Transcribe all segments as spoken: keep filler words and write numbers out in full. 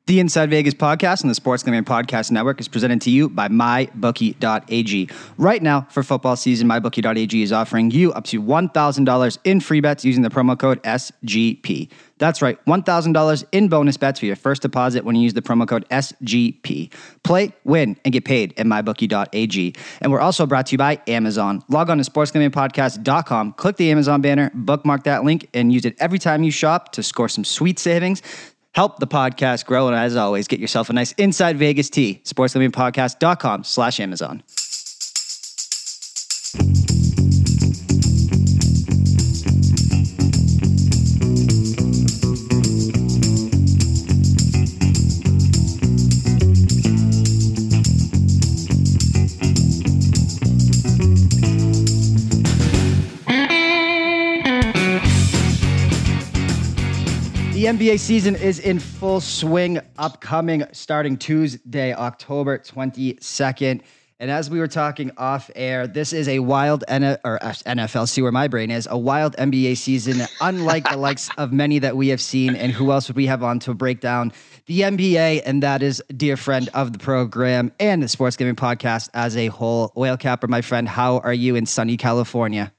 The Inside Vegas podcast and the Sports Gambling Podcast Network is presented to you by my bookie dot a g. Right now, for football season, my bookie dot a g is offering you up to one thousand dollars in free bets using the promo code S G P. That's right, one thousand dollars in bonus bets for your first deposit when you use the promo code S G P. Play, win, and get paid at my bookie dot a g. And we're also brought to you by Amazon. Log on to sports gambling podcast dot com, click the Amazon banner, bookmark that link, and use it every time you shop to score some sweet savings. Help the podcast grow, and as always, get yourself a nice Inside Vegas tee. sports gambling podcast dot com slash Amazon. The N B A season is in full swing, upcoming starting Tuesday, October twenty-second. And as we were talking off air, this is a wild N- or N F L, see where my brain is, a wild N B A season, unlike the likes of many that we have seen. And who else would we have on to break down the N B A? And that is dear friend of the program and the Sports Gambling Podcast as a whole. Whale Capper, my friend, how are you in sunny California?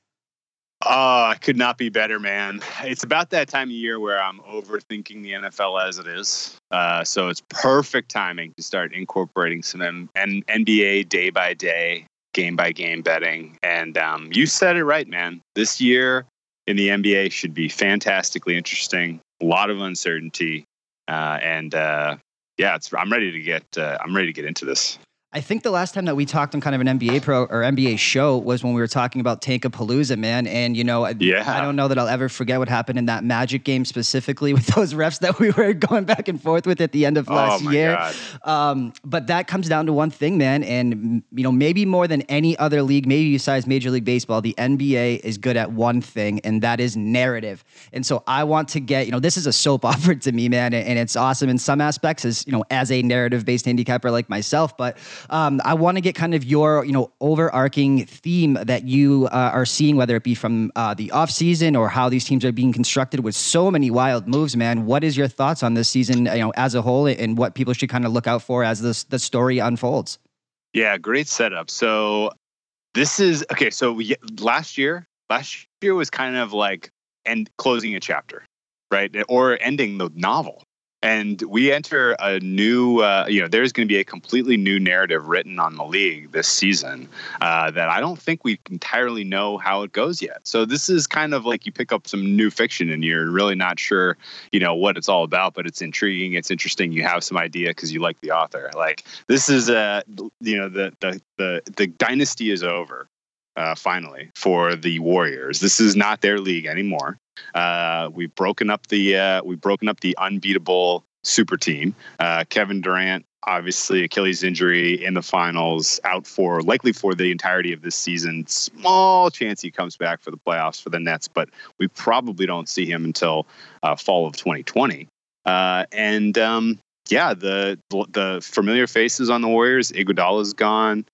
Oh, I could not be better, man. It's about that time of year where I'm overthinking the N F L as it is. Uh, so it's perfect timing to start incorporating some M- N- NBA day by day, game by game betting. And um, you said it right, man. This year in the N B A should be fantastically interesting. A lot of uncertainty, uh, and uh, yeah, it's, I'm ready to get. Uh, I'm ready to get into this. I think the last time that we talked on kind of an N B A pro or N B A show was when we were talking about Tankapalooza, man. And, you know, yeah. I don't know that I'll ever forget what happened in that Magic game specifically with those refs that we were going back and forth with at the end of last oh my year. God. Um, but that comes down to one thing, man. And, you know, maybe more than any other league, maybe besides Major League Baseball, the N B A is good at one thing, and that is narrative. And so I want to get, you know, this is a soap opera to me, man. And it's awesome in some aspects as, you know, as a narrative-based handicapper like myself. But Um, I want to get kind of your, you know, overarching theme that you uh, are seeing, whether it be from uh, the offseason or how these teams are being constructed with so many wild moves, man. What is your thoughts on this season, you know, as a whole, and what people should kind of look out for as this the story unfolds? Yeah, great setup. So this is okay. So we, last year, last year was kind of like end closing a chapter, right, or ending the novel. And we enter a new, uh, you know, there's going to be a completely new narrative written on the league this season uh, that I don't think we entirely know how it goes yet. So this is kind of like you pick up some new fiction and you're really not sure, you know, what it's all about, but it's intriguing. It's interesting. You have some idea because you like the author. Like this is, uh, you know, the, the, the, the dynasty is over. Uh, finally, for the Warriors, this is not their league anymore. Uh, we've broken up the uh, we've broken up the unbeatable super team. Uh, Kevin Durant, obviously Achilles injury in the finals, out for likely for the entirety of this season. Small chance he comes back for the playoffs for the Nets, but we probably don't see him until uh, fall of twenty twenty. Uh, and um, yeah, the the familiar faces on the Warriors. Iguodala's gone.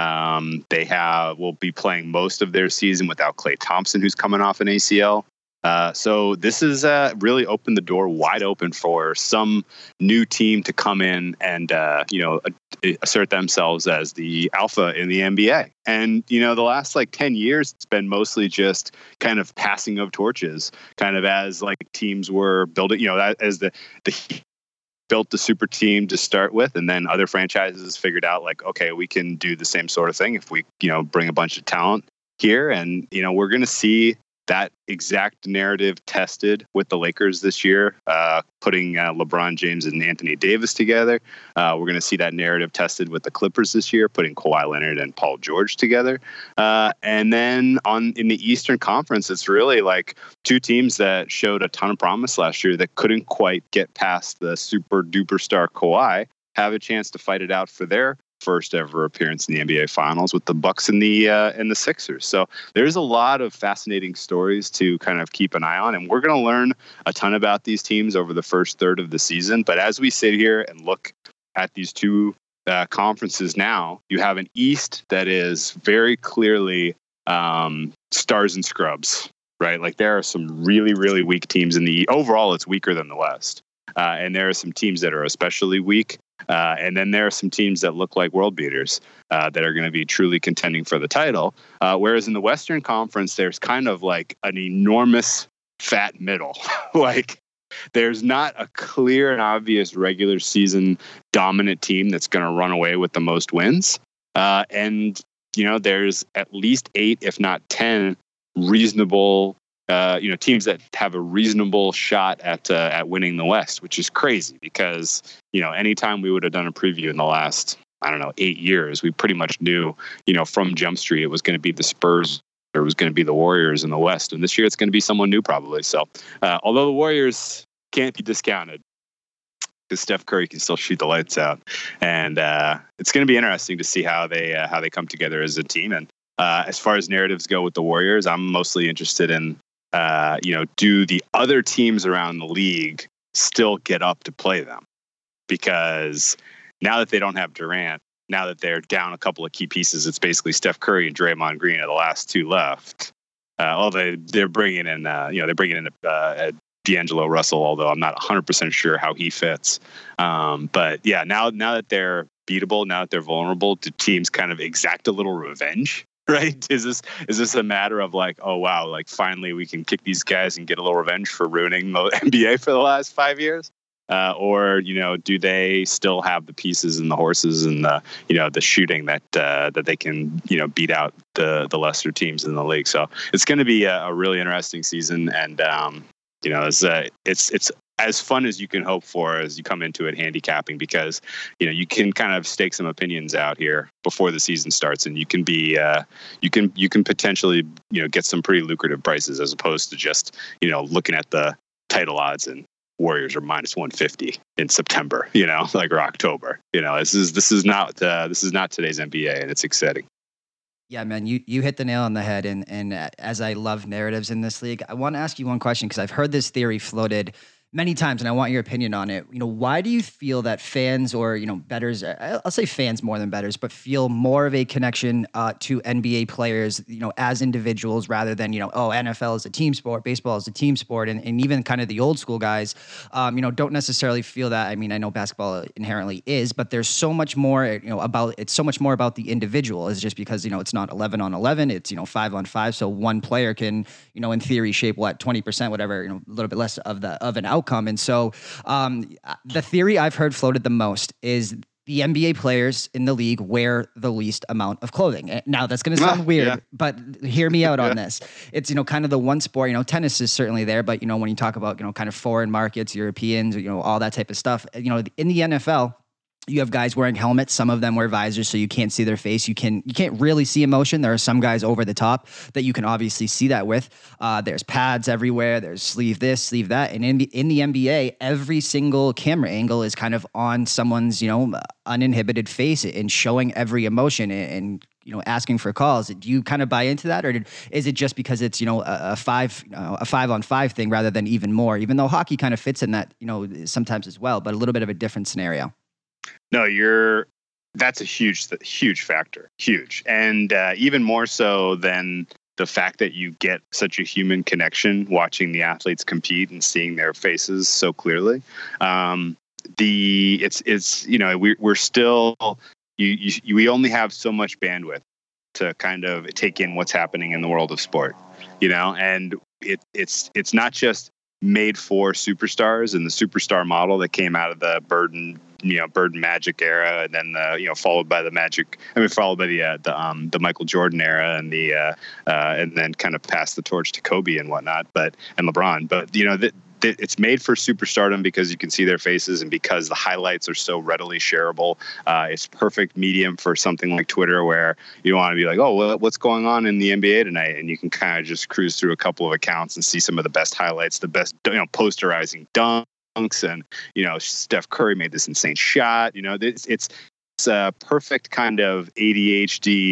Um, they have will be playing most of their season without Klay Thompson, who's coming off an A C L. Uh, so this has uh, really opened the door wide open for some new team to come in and uh, you know assert themselves as the alpha in the N B A. And you know the last like ten years, it's been mostly just kind of passing of torches, kind of as like teams were building. You know, as the the built the super team to start with, and then other franchises figured out like, okay, we can do the same sort of thing if we, you know, bring a bunch of talent here. And, you know, we're going to see that exact narrative tested with the Lakers this year, uh, putting uh, LeBron James and Anthony Davis together. Uh, we're going to see that narrative tested with the Clippers this year, putting Kawhi Leonard and Paul George together. Uh, and then on in the Eastern Conference, it's really like two teams that showed a ton of promise last year that couldn't quite get past the super duper star Kawhi, have a chance to fight it out for their first ever appearance in the N B A Finals with the Bucks and the uh, and the Sixers. So there's a lot of fascinating stories to kind of keep an eye on, and we're going to learn a ton about these teams over the first third of the season. But as we sit here and look at these two uh, conferences now, you have an East that is very clearly um, stars and scrubs, right? Like there are some really, really weak teams in the overall. It's weaker than the West. Uh, and there are some teams that are especially weak. Uh, and then there are some teams that look like world beaters uh, that are going to be truly contending for the title. Uh, whereas in the Western Conference, there's kind of like an enormous fat middle. Like there's not a clear and obvious regular season dominant team that's going to run away with the most wins. Uh, and, you know, there's at least eight, if not ten reasonable Uh, you know, teams that have a reasonable shot at uh, at winning the West, which is crazy because, you know, anytime we would have done a preview in the last, I don't know, eight years, we pretty much knew, you know, from Jump Street, it was going to be the Spurs or it was going to be the Warriors in the West. And this year it's going to be someone new probably. So uh, although the Warriors can't be discounted because Steph Curry can still shoot the lights out. And uh, it's going to be interesting to see how they uh, how they come together as a team. And uh, as far as narratives go with the Warriors, I'm mostly interested in, Uh, you know, do the other teams around the league still get up to play them? Because now that they don't have Durant, now that they're down a couple of key pieces, it's basically Steph Curry and Draymond Green are the last two left. Uh, although they're bringing in, uh, you know, they're bringing in uh, D'Angelo Russell, although I'm not one hundred percent sure how he fits. Um, but yeah, now now that they're beatable, now that they're vulnerable, do teams kind of exact a little revenge? Right? Is this is this a matter of like, oh wow, like finally we can kick these guys and get a little revenge for ruining the N B A for the last five years? Uh, or you know, do they still have the pieces and the horses and the you know the shooting that uh, that they can you know beat out the the lesser teams in the league? So it's going to be a, a really interesting season, and um, you know, it's uh, it's it's. as fun as you can hope for as you come into it handicapping, because, you know, you can kind of stake some opinions out here before the season starts, and you can be, uh, you can, you can potentially, you know, get some pretty lucrative prices as opposed to just, you know, looking at the title odds and Warriors are minus one fifty in September, you know, like, or October, you know, this is, this is not, uh, this is not today's N B A, and it's exciting. Yeah, man, you, you hit the nail on the head. And, and as I love narratives in this league, I want to ask you one question, because I've heard this theory floated many times, and I want your opinion on it. You know, why do you feel that fans, or, you know, bettors, I'll say fans more than bettors, but feel more of a connection uh, to N B A players, you know, as individuals rather than, you know, oh, N F L is a team sport, baseball is a team sport, and, and even kind of the old school guys, um, you know, don't necessarily feel that. I mean, I know basketball inherently is, but there's so much more, you know, about, it's so much more about the individual. It's just because, you know, it's not eleven on eleven, it's, you know, five on five. So one player can, you know, in theory shape what, twenty percent, whatever, you know, a little bit less of the, of an outcome. And so um, the theory I've heard floated the most is the N B A players in the league wear the least amount of clothing. Now that's going to sound weird, yeah. but hear me out yeah. on this. It's, you know, kind of the one sport, you know, tennis is certainly there, but, you know, when you talk about, you know, kind of foreign markets, Europeans, you know, all that type of stuff, you know, in the N F L, you have guys wearing helmets. Some of them wear visors, so you can't see their face. You can you can't really see emotion. There are some guys over the top that you can obviously see that with. Uh, there's pads everywhere. There's sleeve this, sleeve that. And in the in the N B A, every single camera angle is kind of on someone's, you know, uninhibited face and showing every emotion and, and you know, asking for calls. Do you kind of buy into that, or did, is it just because it's, you know, a, a five you know, a five on five thing rather than even more? Even though hockey kind of fits in that, you know, sometimes as well, but a little bit of a different scenario. No, you're, that's a huge, huge factor, huge. And uh, even more so than the fact that you get such a human connection watching the athletes compete and seeing their faces so clearly. Um, the, it's, it's, you know, we, we're still, you, you, we only have so much bandwidth to kind of take in what's happening in the world of sport, you know, and it, it's, it's not just made for superstars and the superstar model that came out of the Burden, you know, Bird Magic era, and then the, you know, followed by the Magic, I mean, followed by the, uh, the, um, the Michael Jordan era and the, uh, uh, and then kind of passed the torch to Kobe and whatnot, but, and LeBron, but, you know, that, it's made for superstardom because you can see their faces and because the highlights are so readily shareable. Uh, it's perfect medium for something like Twitter where you want to be like, oh, well, what's going on in the N B A tonight? And you can kind of just cruise through a couple of accounts and see some of the best highlights, the best, you know, posterizing dunks. And, you know, Steph Curry made this insane shot. You know, it's, it's, it's a perfect kind of A D H D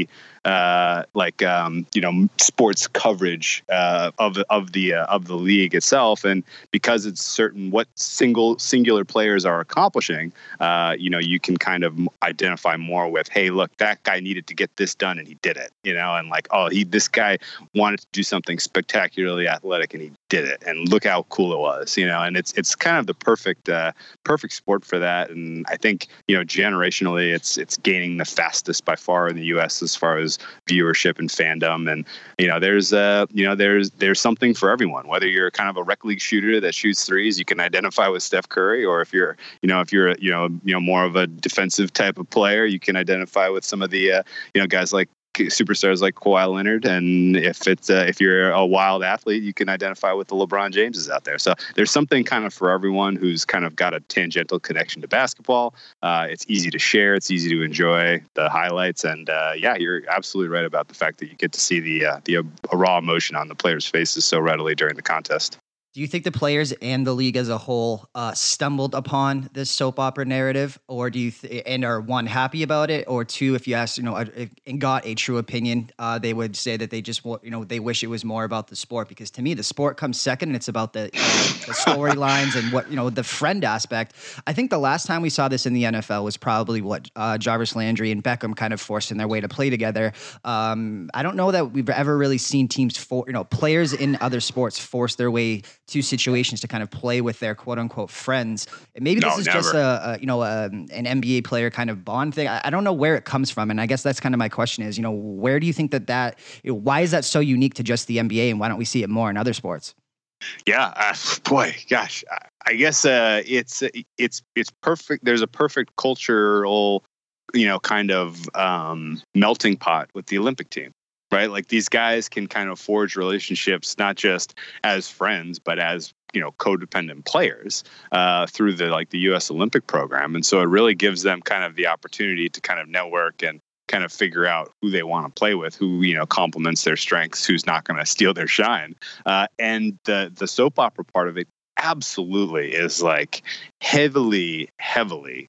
uh, like um, you know sports coverage uh, of of the uh, of the league itself, and because it's certain what single singular players are accomplishing, uh, you know you can kind of identify more with, hey, look, that guy needed to get this done and he did it, you know, and like, oh, he this guy wanted to do something spectacularly athletic and he did it, and look how cool it was, you know, and it's it's kind of the perfect uh, perfect sport for that, and I think you know generationally it's it's gaining the fastest by far in the U S as far as viewership and fandom, and you know there's uh you know there's there's something for everyone. Whether you're kind of a rec league shooter that shoots threes, you can identify with Steph Curry, or if you're you know if you're you know you know more of a defensive type of player, you can identify with some of the uh, you know guys like superstars like Kawhi Leonard, and if it's uh, if you're a wild athlete, you can identify with the LeBron Jameses out there. So there's something kind of for everyone who's kind of got a tangential connection to basketball. Uh, it's easy to share, it's easy to enjoy the highlights, and uh, yeah, you're absolutely right about the fact that you get to see the uh, the uh, raw emotion on the players' faces so readily during the contest. Do you think the players and the league as a whole uh, stumbled upon this soap opera narrative, or do you th- and are one happy about it, or two, if you asked, you know, if, and got a true opinion, uh, they would say that they just, you know, they wish it was more about the sport? Because to me, the sport comes second, and it's about the, you know, the storylines and what, you know, the friend aspect. I think the last time we saw this in the N F L was probably what uh, Jarvis Landry and Beckham kind of forcing their way to play together. Um, I don't know that we've ever really seen teams for, you know, players in other sports force their way to situations to kind of play with their quote unquote friends. And maybe this no, is never. just a, a you know a, an N B A player kind of bond thing. I, I don't know where it comes from, and I guess that's kind of my question is, you know, where do you think that that you know, why is that so unique to just the N B A, and why don't we see it more in other sports? Yeah, uh, boy, gosh, I guess uh, it's it's it's perfect. There's a perfect cultural, you know, kind of um, melting pot with the Olympic team. Right? Like these guys can kind of forge relationships, not just as friends, but as, you know, codependent players uh, through the, like the U S Olympic program. And so it really gives them kind of the opportunity to kind of network and kind of figure out who they want to play with, who, you know, complements their strengths, who's not going to steal their shine. Uh, and the, the soap opera part of it absolutely is like heavily, heavily,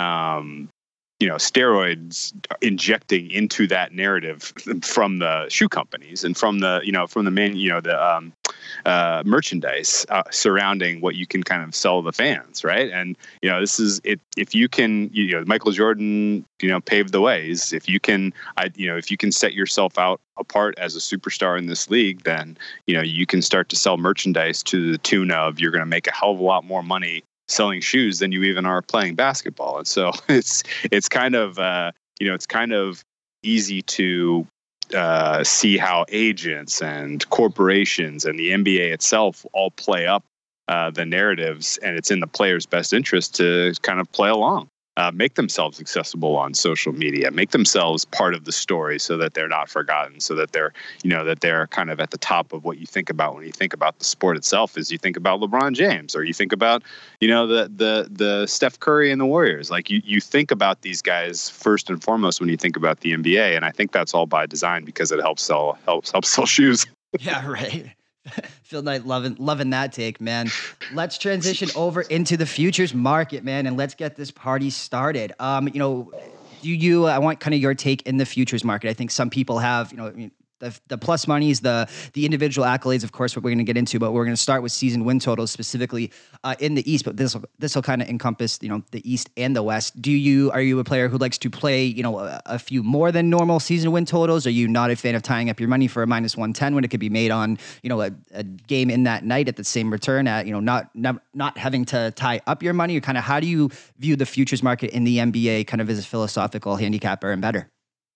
um, you know, steroids injecting into that narrative from the shoe companies and from the, you know, from the main, you know, the um, uh, merchandise uh, surrounding what you can kind of sell the fans, right? And, you know, this is it. If you can, you know, Michael Jordan, you know, paved the ways. If you can, I, you know, if you can set yourself out apart as a superstar in this league, then, you know, you can start to sell merchandise to the tune of you're going to make a hell of a lot more money selling shoes than you even are playing basketball. And so it's it's kind of uh, you know it's kind of easy to uh, see how agents and corporations and the N B A itself all play up uh, the narratives, and it's in the players' best interest to kind of play along. Uh, make themselves accessible on social media, make themselves part of the story so that they're not forgotten, so that they're, you know, that they're kind of at the top of what you think about when you think about the sport itself. Is you think about LeBron James, or you think about, you know, the the the Steph Curry and the Warriors. Like you, you think about these guys first and foremost when you think about the N B A, and I think that's all by design because it helps sell helps helps sell shoes. Yeah, right. Phil Knight loving loving that take, man. Let's transition over into the futures market, man, and let's get this party started. Um, you know, do you? I want kind of your take in the futures market. I think some people have, you know, I mean, the the plus monies, the the individual accolades, of course, what we're going to get into, but we're going to start with season win totals specifically uh, in the East. But this will this will kind of encompass, you know, the East and the West. Do you are you a player who likes to play, you know, a, a few more than normal season win totals? Are you not a fan of tying up your money for a minus one ten when it could be made on, you know, a, a game in that night at the same return at, you know, not not not having to tie up your money? Or kind of how do you view the futures market in the N B A kind of as a philosophical handicapper and better?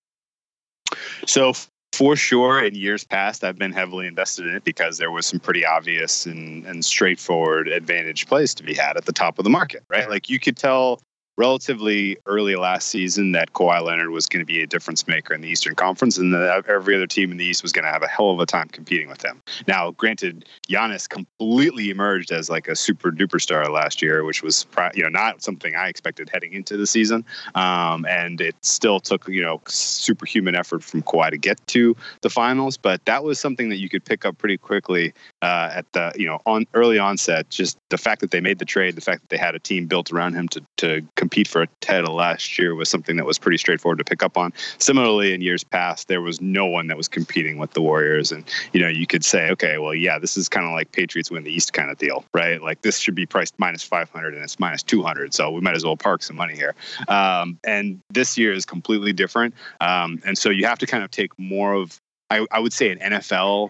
So. For sure, in years past, I've been heavily invested in it because there was some pretty obvious and, and straightforward advantage plays to be had at the top of the market, right? Like you could tell relatively early last season that Kawhi Leonard was going to be a difference maker in the Eastern Conference, and that every other team in the East was going to have a hell of a time competing with him. Now, granted, Giannis completely emerged as like a super duper star last year, which was, you know, not something I expected heading into the season. Um, and it still took, you know, superhuman effort from Kawhi to get to the finals, but that was something that you could pick up pretty quickly uh, at the you know on early onset. Just the fact that they made the trade, the fact that they had a team built around him to to compete for a title last year was something that was pretty straightforward to pick up on. Similarly, in years past, there was no one that was competing with the Warriors, and you know you could say, okay, well, yeah, this is kind of like Patriots win the East kind of deal, right? Like this should be priced minus five hundred and it's minus two hundred, so we might as well park some money here. Um, and this year is completely different, um, and so you have to kind of take more of, I, I would say, an N F L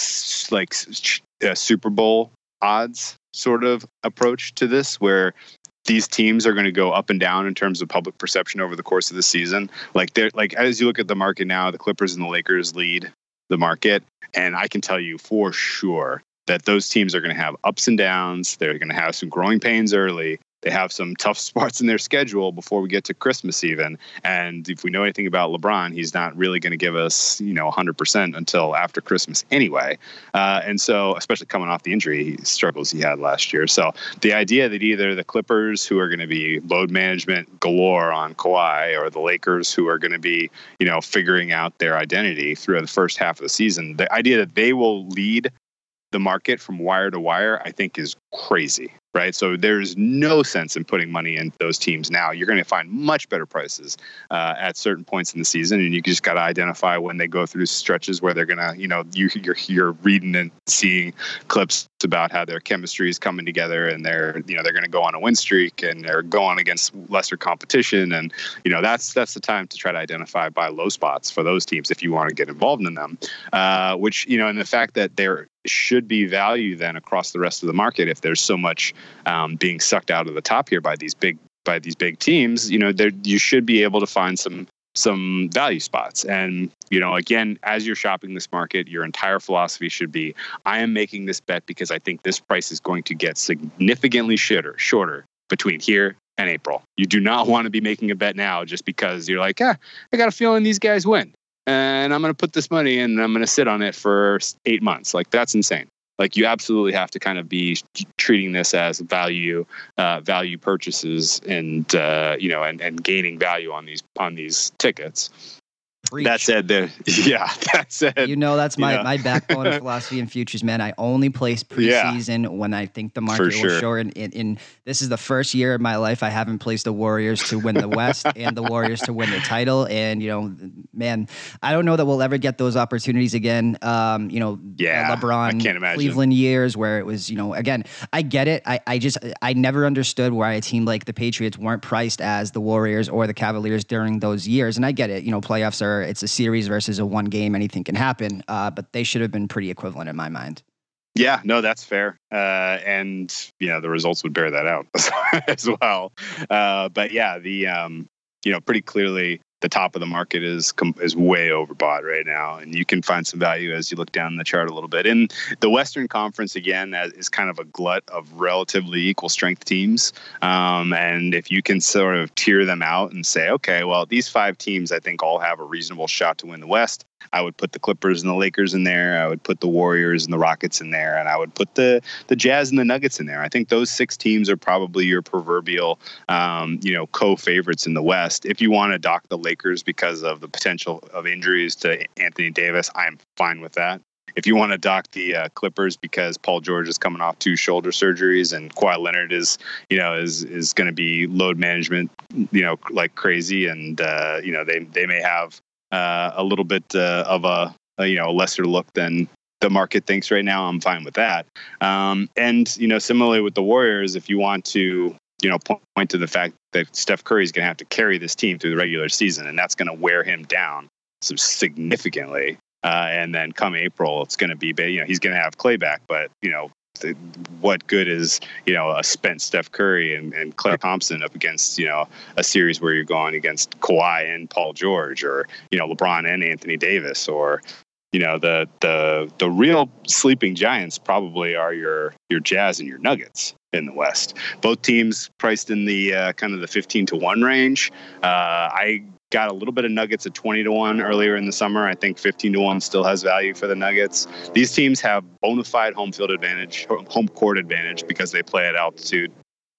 like uh, Super Bowl odds sort of approach to this, where these teams are going to go up and down in terms of public perception over the course of the season. Like they're like, as you look at the market now, the Clippers and the Lakers lead the market. And I can tell you for sure that those teams are going to have ups and downs. They're going to have some growing pains early. They have some tough spots in their schedule before we get to Christmas even. And if we know anything about LeBron, he's not really going to give us, you know, one hundred percent until after Christmas anyway. Uh, and so, especially coming off the injury struggles he had last year. So the idea that either the Clippers, who are going to be load management galore on Kawhi, or the Lakers, who are going to be, you know, figuring out their identity through the first half of the season, the idea that they will lead the market from wire to wire, I think is crazy, right? So there's no sense in putting money in those teams now. You're going to find much better prices uh, at certain points in the season, and you just got to identify when they go through stretches where they're going to, you know, you, you're you're reading and seeing clips about how their chemistry is coming together, and they're, you know, they're going to go on a win streak, and they're going against lesser competition, and you know that's that's the time to try to identify buy low spots for those teams if you want to get involved in them. Uh, which, you know, and the fact that there should be value then across the rest of the market if there's so much um, being sucked out of the top here by these big by these big teams, you know, there you should be able to find some some value spots. And, you know, again, as you're shopping this market, your entire philosophy should be, I am making this bet because I think this price is going to get significantly shorter, shorter between here and April. You do not want to be making a bet now just because you're like, ah, I got a feeling these guys win, and I'm going to put this money in and I'm going to sit on it for eight months. Like, that's insane. Like, you absolutely have to kind of be treating this as value, uh, value purchases, and uh, you know, and, and gaining value on these on these tickets. Preach. That said, the yeah. That said, you know, that's my, yeah. my backbone of philosophy and futures, man. I only place preseason yeah. when I think the market sure. will short. In, in this is the first year of my life I haven't placed the Warriors to win the West and the Warriors to win the title. And you know, man, I don't know that we'll ever get those opportunities again. Um, you know, yeah, LeBron, I can't imagine. Cleveland years where it was, you know, again, I get it. I, I just I never understood why a team like the Patriots weren't priced as the Warriors or the Cavaliers during those years. And I get it. You know, playoffs are. It's a series versus a one game. Anything can happen, uh, but they should have been pretty equivalent in my mind. Yeah, no, that's fair. Uh, and, you know, the results would bear that out as well. Uh, but yeah, the, um, you know, pretty clearly the top of the market is is way overbought right now, and you can find some value as you look down the chart a little bit. In the Western Conference, again, is kind of a glut of relatively equal strength teams, um, and if you can sort of tier them out and say, okay, well, these five teams I think all have a reasonable shot to win the West. I would put the Clippers and the Lakers in there. I would put the Warriors and the Rockets in there, and I would put the the Jazz and the Nuggets in there. I think those six teams are probably your proverbial, um, you know, co-favorites in the West. If you want to dock the Lakers because of the potential of injuries to Anthony Davis, I'm fine with that. If you want to dock the uh, Clippers because Paul George is coming off two shoulder surgeries and Kawhi Leonard is, you know, is is going to be load management, you know, like crazy, and uh, you know they they may have uh, a little bit uh, of a, a you know lesser look than the market thinks right now, I'm fine with that. Um, and you know, similarly with the Warriors, if you want to, you know, point to the fact that Steph Curry is going to have to carry this team through the regular season, and that's going to wear him down so significantly. Uh, and then come April, it's going to be, you know, he's going to have Clay back, but, you know, the, what good is, you know, a spent Steph Curry and, and Klay Thompson up against, you know, a series where you're going against Kawhi and Paul George, or, you know, LeBron and Anthony Davis, or, you know, the the the real sleeping giants probably are your your Jazz and your Nuggets in the West. Both teams priced in the uh, kind of the fifteen to one range. Uh, I got a little bit of Nuggets at twenty to one earlier in the summer. I think fifteen to one still has value for the Nuggets. These teams have bona fide home field advantage, home court advantage, because they play at altitude.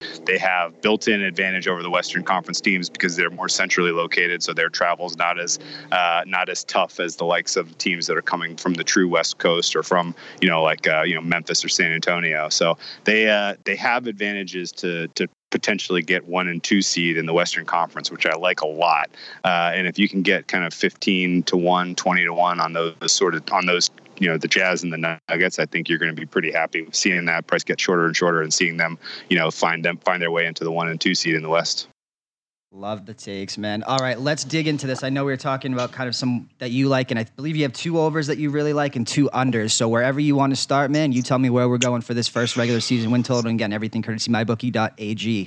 They have built-in advantage over the Western Conference teams because they're more centrally located, so their travel's not as uh, not as tough as the likes of teams that are coming from the true West Coast or from you know like uh, you know Memphis or San Antonio. So they uh, they have advantages to to potentially get one and two seed in the Western Conference, which I like a lot. Uh, and if you can get kind of fifteen to one, twenty to one on those sort of on those, you know, the Jazz and the Nuggets, I think you're going to be pretty happy with seeing that price get shorter and shorter and seeing them, you know, find them find their way into the one and two seed in the West. Love the takes, man. All right, let's dig into this. I know we were talking about kind of some that you like, and I believe you have two overs that you really like and two unders. So wherever you want to start, man, you tell me where we're going for this first regular season win total. And again, everything courtesy my bookie dot a g.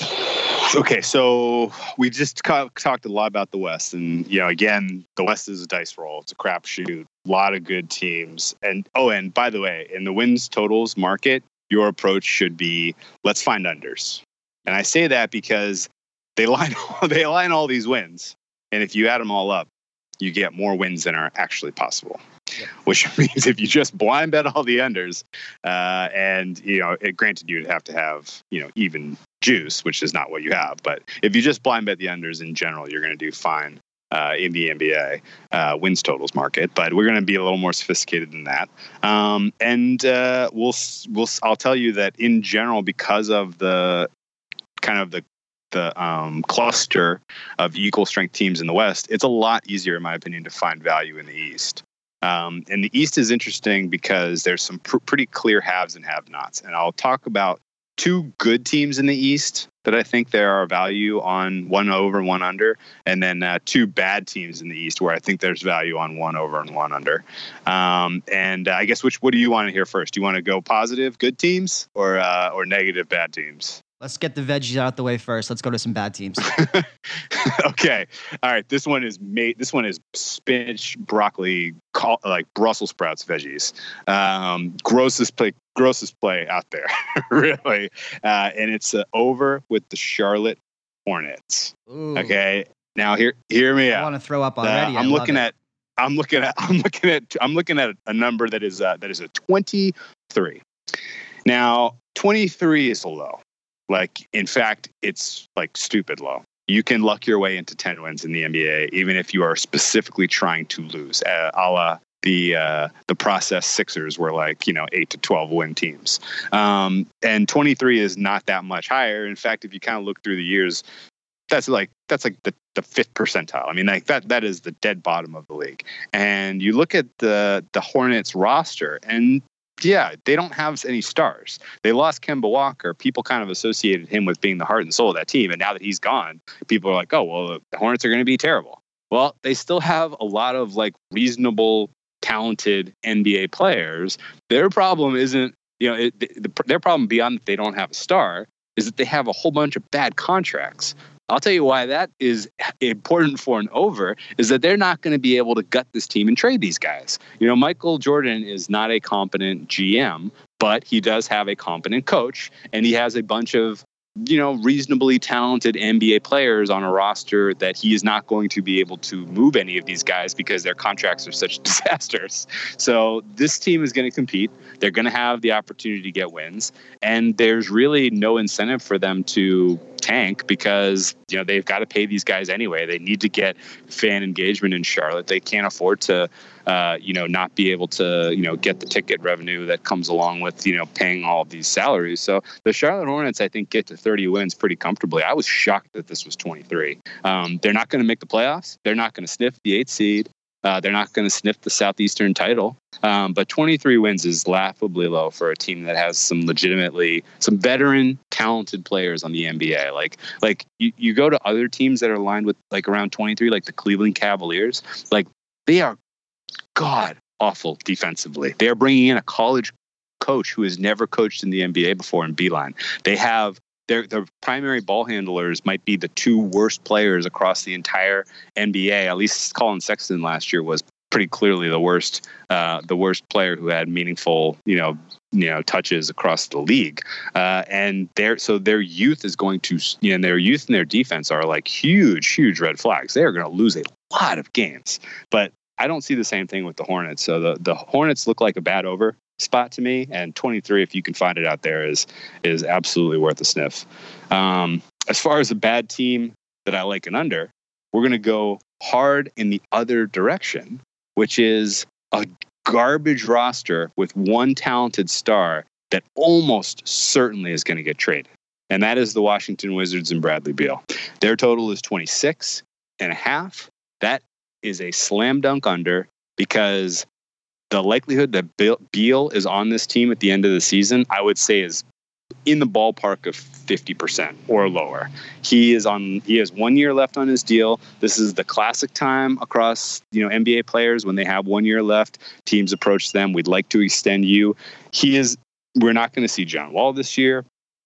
Okay, so we just ca- talked a lot about the West, and you know, again, the West is a dice roll. It's a crapshoot. A lot of good teams, and oh, and by the way, in the wins totals market, your approach should be let's find unders. And I say that because they line they align all these wins, and if you add them all up, you get more wins than are actually possible. Yeah. Which means if you just blind bet all the unders, uh, and you know, it, granted you'd have to have you know even juice, which is not what you have, but if you just blind bet the unders in general, you're going to do fine uh, in the N B A uh, wins totals market. But we're going to be a little more sophisticated than that, um, and uh, we'll we'll I'll tell you that in general, because of the kind of the the um, cluster of equal strength teams in the West, it's a lot easier, in my opinion, to find value in the East. Um, and the East is interesting because there's some pr- pretty clear haves and have-nots. And I'll talk about two good teams in the East that I think there are value on one over and one under, and then uh, two bad teams in the East where I think there's value on one over and one under. Um, and uh, I guess which what do you want to hear first? Do you want to go positive, good teams, or uh, or negative, bad teams? Let's get the veggies out the way first. Let's go to some bad teams. Okay. All right. This one is made. This one is spinach, broccoli, call, like Brussels sprouts veggies. Um, grossest play, grossest play out there, really. Uh, and it's uh, over with the Charlotte Hornets. Ooh. Okay. Now here, hear me I out. I want to throw up already. Uh, I'm looking at. I'm looking at. I'm looking at. I'm looking at a number that is uh, that is a twenty-three. Now, twenty-three is low. Like, in fact, it's like stupid low. You can luck your way into ten wins in the N B A, even if you are specifically trying to lose, uh, a la the uh, the process Sixers were like, you know, eight to twelve win teams. Um, and twenty-three is not that much higher. In fact, if you kind of look through the years, that's like that's like the, the fifth percentile. I mean, like that that is the dead bottom of the league. And you look at the the Hornets roster, and yeah, they don't have any stars. They lost Kemba Walker. People kind of associated him with being the heart and soul of that team. And now that he's gone, people are like, oh, well, the Hornets are going to be terrible. Well, they still have a lot of like reasonable, talented N B A players. Their problem isn't, you know, it, the, their problem beyond that they don't have a star is that they have a whole bunch of bad contracts. I'll tell you why that is important for an over is that they're not going to be able to gut this team and trade these guys. You know, Michael Jordan is not a competent G M, but he does have a competent coach, and he has a bunch of, you know, reasonably talented N B A players on a roster that he is not going to be able to move any of these guys because their contracts are such disasters. So this team is going to compete. They're going to have the opportunity to get wins, and there's really no incentive for them to tank because, you know, they've got to pay these guys anyway. They need to get fan engagement in Charlotte. They can't afford to, uh, you know, not be able to, you know, get the ticket revenue that comes along with, you know, paying all of these salaries. So the Charlotte Hornets, I think, get to thirty wins pretty comfortably. I was shocked that this was twenty-three. Um, they're not going to make the playoffs. They're not going to sniff the eighth seed. Uh, they're not going to sniff the Southeastern title. Um, but twenty-three wins is laughably low for a team that has some legitimately, some veteran, talented players on the N B A. Like, like you, you go to other teams that are aligned with like around twenty-three, like the Cleveland Cavaliers, like they are god awful defensively. They are bringing in a college coach who has never coached in the N B A before in Beeline. They have Their, their primary ball handlers might be the two worst players across the entire N B A. At least Colin Sexton last year was pretty clearly the worst, uh, the worst player who had meaningful, you know, you know, touches across the league. Uh, and their so their youth is going to, you know, their youth and their defense are like huge, huge red flags. They are going to lose a lot of games, but I don't see the same thing with the Hornets. So the, the Hornets look like a bad over. spot to me, and twenty-three, if you can find it out there, is is absolutely worth a sniff. Um, as far as a bad team that I like an under, we're going to go hard in the other direction, which is a garbage roster with one talented star that almost certainly is going to get traded. And that is the Washington Wizards and Bradley Beal. Their total is twenty-six and a half. That is a slam dunk under, because the likelihood that Beal is on this team at the end of the season, I would say, is in the ballpark of fifty percent or lower. He is on, he has one year left on his deal. This is the classic time across, you know, N B A players when they have one year left, teams approach them. We'd like to extend you. He is, we're not going to see John Wall this year.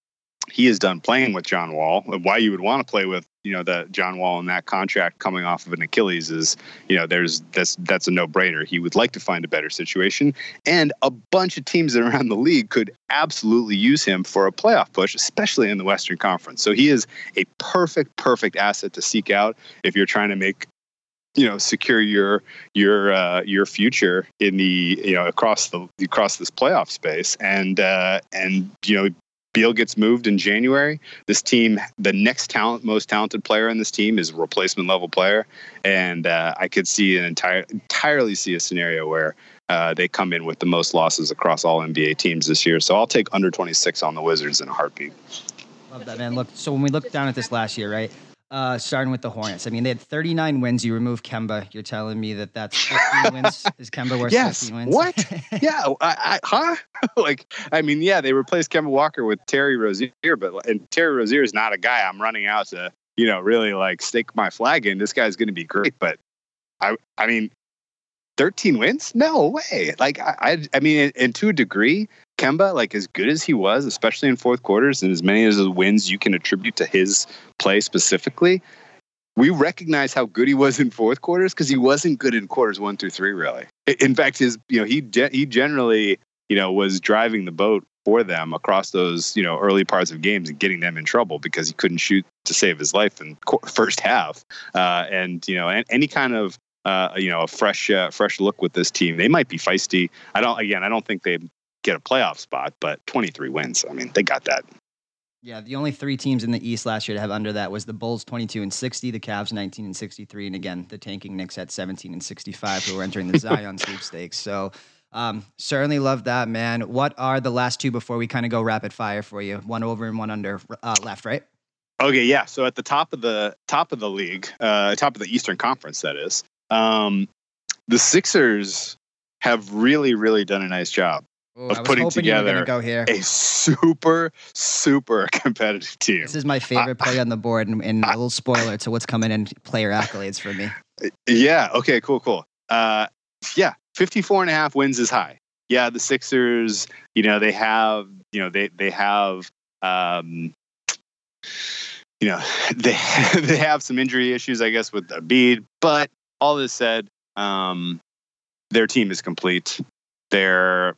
He is done playing with John Wall. Why you would want to play with, you know, the John Wall in that contract coming off of an Achilles is, you know, there's that's that's a no-brainer. He would like to find a better situation, and a bunch of teams around the league could absolutely use him for a playoff push, especially in the Western Conference. So he is a perfect, perfect asset to seek out if you're trying to make, you know, secure your your uh, your future in the, you know, across the across this playoff space. And uh, and you know, Beal gets moved in January. This team, the next talent, most talented player in this team is a replacement level player. And uh, I could see an entire, entirely see a scenario where uh, they come in with the most losses across all N B A teams this year. So I'll take under twenty-six on the Wizards in a heartbeat. Love that, man. Look, so when we look down at this last year, right? Uh, starting with the Hornets. I mean, they had thirty-nine wins. You remove Kemba. You're telling me that that's fifteen wins? Is Kemba worth yes. fifteen wins? What? yeah. I, I, huh? like, I mean, yeah, they replaced Kemba Walker with Terry Rozier, but and Terry Rozier is not a guy I'm running out to, you know, really like stake my flag in. This guy's going to be great, but I, I mean, thirteen wins? No way. Like, I, I, I mean, and, and to a degree, Kemba, like as good as he was, especially in fourth quarters, and as many as the wins you can attribute to his play specifically, we recognize how good he was in fourth quarters because he wasn't good in quarters one through three, really. In fact, his, you know, he he generally, you know, was driving the boat for them across those, you know, early parts of games and getting them in trouble because he couldn't shoot to save his life in first half. Uh, and you know, any kind of uh, you know, a fresh uh, fresh look with this team, they might be feisty. I don't. Again, I don't think they get a playoff spot, but twenty-three wins. I mean, they got that. Yeah, the only three teams in the East last year to have under that was the Bulls twenty-two and sixty, the Cavs nineteen and sixty-three, and again, the tanking Knicks at seventeen and sixty-five, who are entering the Zion sweepstakes. So um, certainly love that, man. What are the last two before we kind of go rapid fire for you? One over and one under uh, left, right? Okay, yeah. So at the top of the top of the league, uh, top of the Eastern Conference, that is, um, the Sixers have really, really done a nice job Ooh, of putting together go here. a super, super competitive team. This is my favorite play on the board, and, and a little spoiler to what's coming in player accolades for me. Yeah. Okay. Cool. Cool. Uh, yeah. fifty-four and a half wins is high. Yeah. The Sixers, you know, they have, you know, they they have, um, you know, they they have some injury issues, I guess, with Embiid. But all this said, um, their team is complete. They're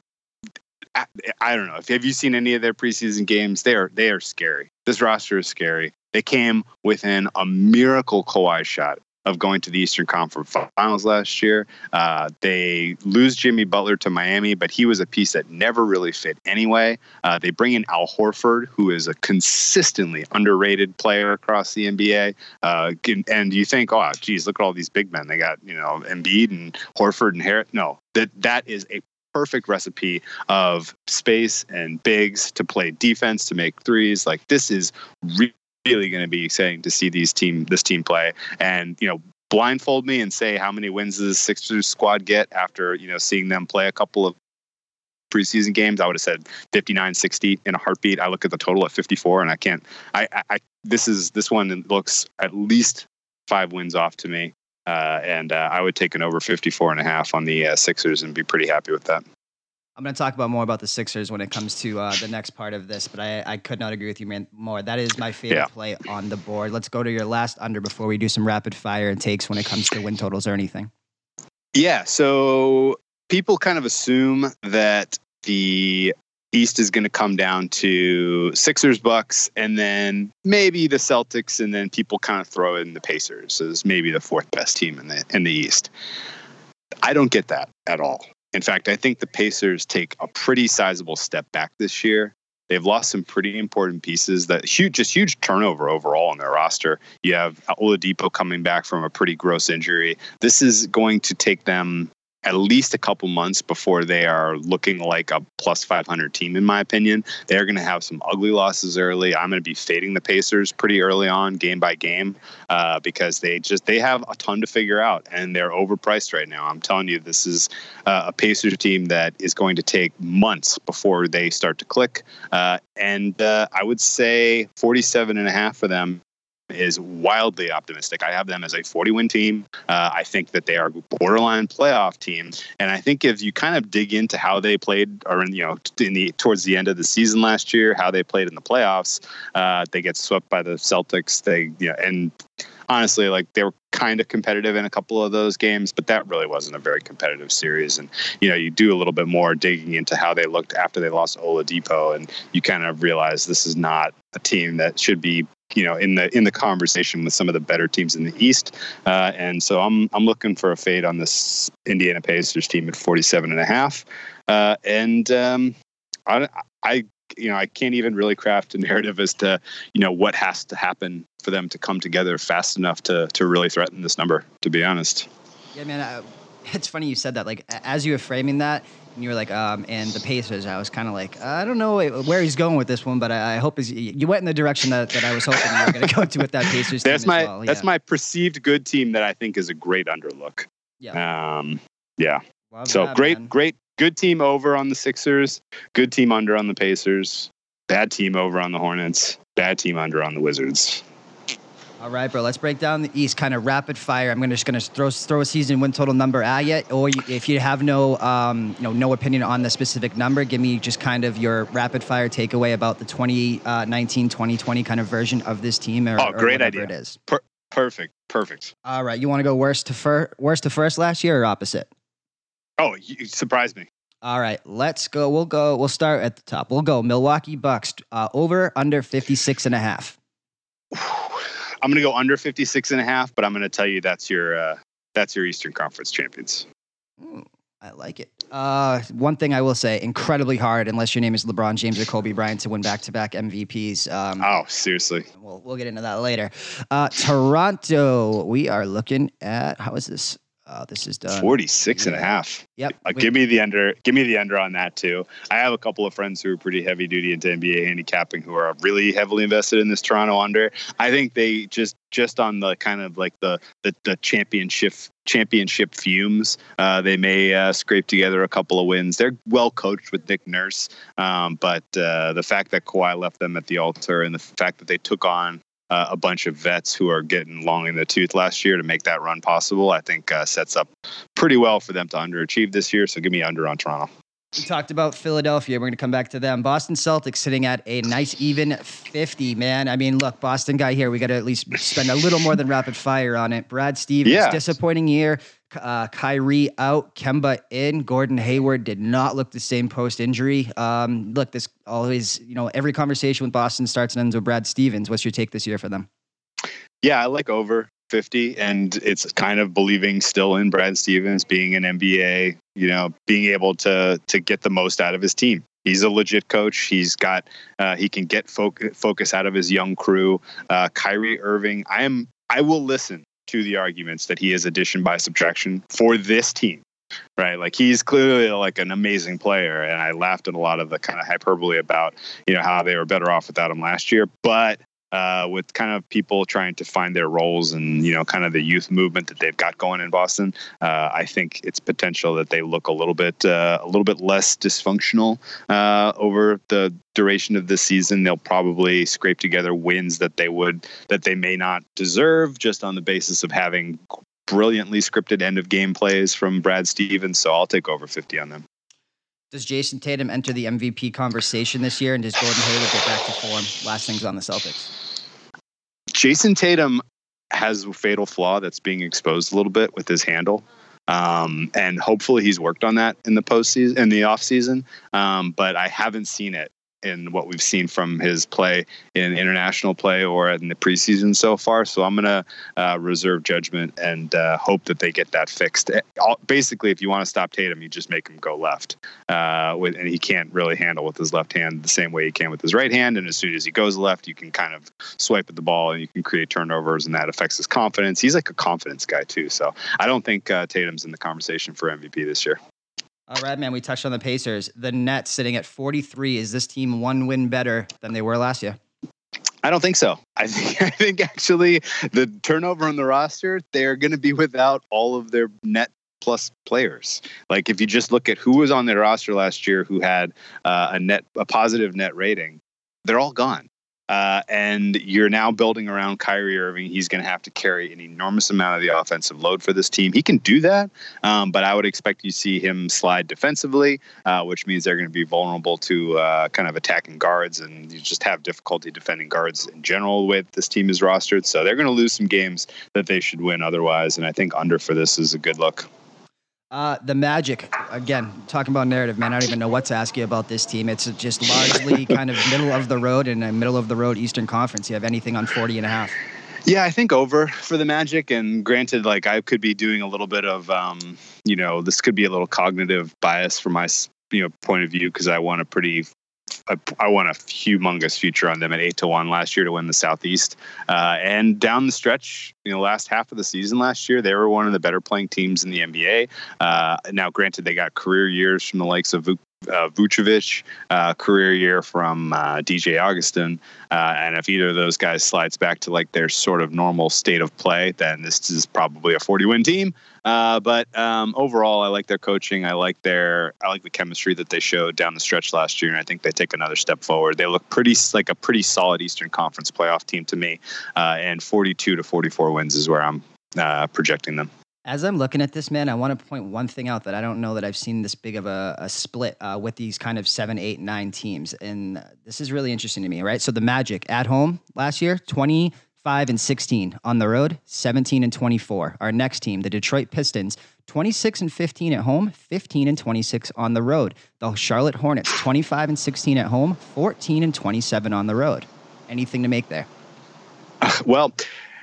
I don't know. Have you seen any of their preseason games? They are they are scary. This roster is scary. They came within a miracle Kawhi shot of going to the Eastern Conference Finals last year. Uh, they lose Jimmy Butler to Miami, but he was a piece that never really fit anyway. Uh, they bring in Al Horford, who is a consistently underrated player across the N B A. Uh, and you think, oh, geez, look at all these big men. They got, you know, Embiid and Horford and Harris. No, that that is a perfect recipe of space and bigs to play defense, to make threes. Like, this is really really going to be exciting to see these team, this team play. And, you know, blindfold me and say how many wins does the Sixers squad get after, you know, seeing them play a couple of preseason games. I would have said fifty-nine sixty in a heartbeat. I look at the total at fifty-four and I can't, I, I, I this is, this one looks at least five wins off to me. Uh, and uh, I would take an over fifty-four and a half on the uh, Sixers and be pretty happy with that. I'm going to talk about more about the Sixers when it comes to uh, the next part of this, but I, I could not agree with you, man, more. That is my favorite yeah. play on the board. Let's go to your last under before we do some rapid fire and takes when it comes to win totals or anything. Yeah, so people kind of assume that the East is going to come down to Sixers, Bucks, and then maybe the Celtics, and then people kind of throw in the Pacers as maybe the fourth best team in the in the East. I don't get that at all. In fact, I think the Pacers take a pretty sizable step back this year. They've lost some pretty important pieces, that huge, just huge turnover overall on their roster. You have Oladipo coming back from a pretty gross injury. This is going to take them at least a couple months before they are looking like a plus five hundred team, in my opinion. They're going to have some ugly losses early. I'm going to be fading the Pacers pretty early on, game by game, uh, because they just they have a ton to figure out, and they're overpriced right now. I'm telling you, this is uh, a Pacers team that is going to take months before they start to click. Uh, and uh, I would say forty-seven and a half for them is wildly optimistic. I have them as a forty-win team. Uh, I think that they are a borderline playoff team, and I think if you kind of dig into how they played, or in you know in the towards the end of the season last year, how they played in the playoffs, uh, they get swept by the Celtics. They you know, and honestly, like they were kind of competitive in a couple of those games, but that really wasn't a very competitive series. And you know, you do a little bit more digging into how they looked after they lost Oladipo, and you kind of realize this is not a team that should be, you know, in the in the conversation with some of the better teams in the East. Uh, and so I'm I'm looking for a fade on this Indiana Pacers team at forty-seven and a half. Uh, and um, I, I, you know, I can't even really craft a narrative as to, you know, what has to happen for them to come together fast enough to to really threaten this number, to be honest. Yeah, man, I, it's funny you said that. Like, as you were framing that, and you were like, um, and the Pacers, I was kind of like, I don't know where he's going with this one, but I, I hope is you went in the direction that, that I was hoping you were going to go to with that Pacers that's team my, as well. That's yeah. my perceived good team that I think is a great underlook. Yeah. Um, yeah. Love so that, great, man. great, good team over on the Sixers, good team under on the Pacers, bad team over on the Hornets, bad team under on the Wizards. All right, bro. Let's break down the East, kind of rapid fire. I'm gonna just gonna throw throw a season win total number at you, or you, if you have no um you know no opinion on the specific number, give me just kind of your rapid fire takeaway about the twenty nineteen twenty twenty kind of version of this team, or, oh, great or idea. It is per- perfect, perfect. All right, you want to go worst to first, worst to first last year, or opposite? Oh, you surprised me. All right, let's go. We'll go. We'll start at the top. We'll go Milwaukee Bucks uh, over under fifty-six and a half. I'm going to go under fifty-six and a half, but I'm going to tell you that's your uh, that's your Eastern Conference champions. Ooh, I like it. Uh, one thing I will say, incredibly hard unless your name is LeBron James or Kobe Bryant to win back-to-back M V Ps. Um, oh, seriously. We'll we'll get into that later. Uh, Toronto, we are looking at how is this? Uh, this is done. forty-six yeah. and a half. Yep. Uh, give me the under. Give me the under on that too. I have a couple of friends who are pretty heavy duty into N B A handicapping who are really heavily invested in this Toronto under. I think they just just on the kind of like the the, the championship championship fumes. Uh, they may uh, scrape together a couple of wins. They're well coached with Nick Nurse, um, but uh, the fact that Kawhi left them at the altar and the fact that they took on Uh, a bunch of vets who are getting long in the tooth last year to make that run possible, I think uh, sets up pretty well for them to underachieve this year. So give me under on Toronto. We talked about Philadelphia. We're going to come back to them. Boston Celtics sitting at a nice even fifty, man. I mean, look, Boston guy here. We got to at least spend a little more than rapid fire on it. Brad Stevens, yeah. disappointing year. Uh, Kyrie out, Kemba in. Gordon Hayward did not look the same post-injury. Um, look, this always, you know, every conversation with Boston starts and ends with Brad Stevens. What's your take this year for them? Yeah, I like over fifty, and it's kind of believing still in Brad Stevens being an N B A, you know, being able to to get the most out of his team. He's a legit coach. He's got, uh, he can get focus, focus out of his young crew. Uh, Kyrie Irving, I am, I will listen to the arguments that he is addition by subtraction for this team, right? Like he's clearly like an amazing player. And I laughed at a lot of the kind of hyperbole about, you know, how they were better off without him last year, but uh, with kind of people trying to find their roles and, you know, kind of the youth movement that they've got going in Boston. Uh, I think it's potential that they look a little bit, uh, a little bit less dysfunctional uh, over the duration of this season. They'll probably scrape together wins that they would, that they may not deserve just on the basis of having brilliantly scripted end of game plays from Brad Stevens. So I'll take over fifty on them. Does Jason Tatum enter the M V P conversation this year, and does Gordon Hayward get back to form? Last things on the Celtics. Jason Tatum has a fatal flaw that's being exposed a little bit with his handle. Um, and hopefully he's worked on that in the postseason, in the off season. Um, but I haven't seen it in what we've seen from his play in international play or in the preseason so far. So I'm going to uh, reserve judgment and uh, hope that they get that fixed. Basically, if you want to stop Tatum, you just make him go left. Uh, with, and he can't really handle with his left hand the same way he can with his right hand. And as soon as he goes left, you can kind of swipe at the ball and you can create turnovers, and that affects his confidence. He's like a confidence guy too. So I don't think uh, Tatum's in the conversation for M V P this year. All right, man, we touched on the Pacers. The Nets sitting at forty-three. Is this team one win better than they were last year? I don't think so. I think I think actually the turnover on the roster, they're going to be without all of their net plus players. Like if you just look at who was on their roster last year who had uh, a net a positive net rating, they're all gone. Uh, and you're now building around Kyrie Irving. He's going to have to carry an enormous amount of the offensive load for this team. He can do that, um, but I would expect you to see him slide defensively, uh, which means they're going to be vulnerable to uh, kind of attacking guards, and you just have difficulty defending guards in general with this team is rostered. So they're going to lose some games that they should win otherwise, and I think under for this is a good look. Uh, the Magic, again, talking about narrative, man, I don't even know what to ask you about this team. It's just largely kind of middle of the road in a middle of the road Eastern Conference. You have anything on forty and a half? Yeah, I think over for the Magic. And granted, like I could be doing a little bit of, um, you know, this could be a little cognitive bias from my, you know, point of view, because I want a pretty I, I want a humongous future on them at eight to one last year to win the Southeast. Uh, and down the stretch, you know, last half of the season last year, they were one of the better playing teams in the N B A. Uh, now, granted, they got career years from the likes of Vuk. Uh, Vucevic, uh, career year from uh, D J Augustin. Uh, and if either of those guys slides back to like their sort of normal state of play, then this is probably a forty win team. Uh, but um, overall, I like their coaching. I like their, I like the chemistry that they showed down the stretch last year. And I think they take another step forward. They look pretty like a pretty solid Eastern Conference playoff team to me. Uh, and forty-two to forty-four wins is where I'm uh, projecting them. As I'm looking at this, man, I want to point one thing out that I don't know that I've seen this big of a, a split uh, with these kind of seven, eight, nine teams. And this is really interesting to me, right? So the Magic at home last year, twenty-five and sixteen. On the road, seventeen and twenty-four. Our next team, the Detroit Pistons, twenty-six and fifteen at home, fifteen and twenty-six on the road. The Charlotte Hornets, twenty-five and sixteen at home, fourteen and twenty-seven on the road. Anything to make there? Well,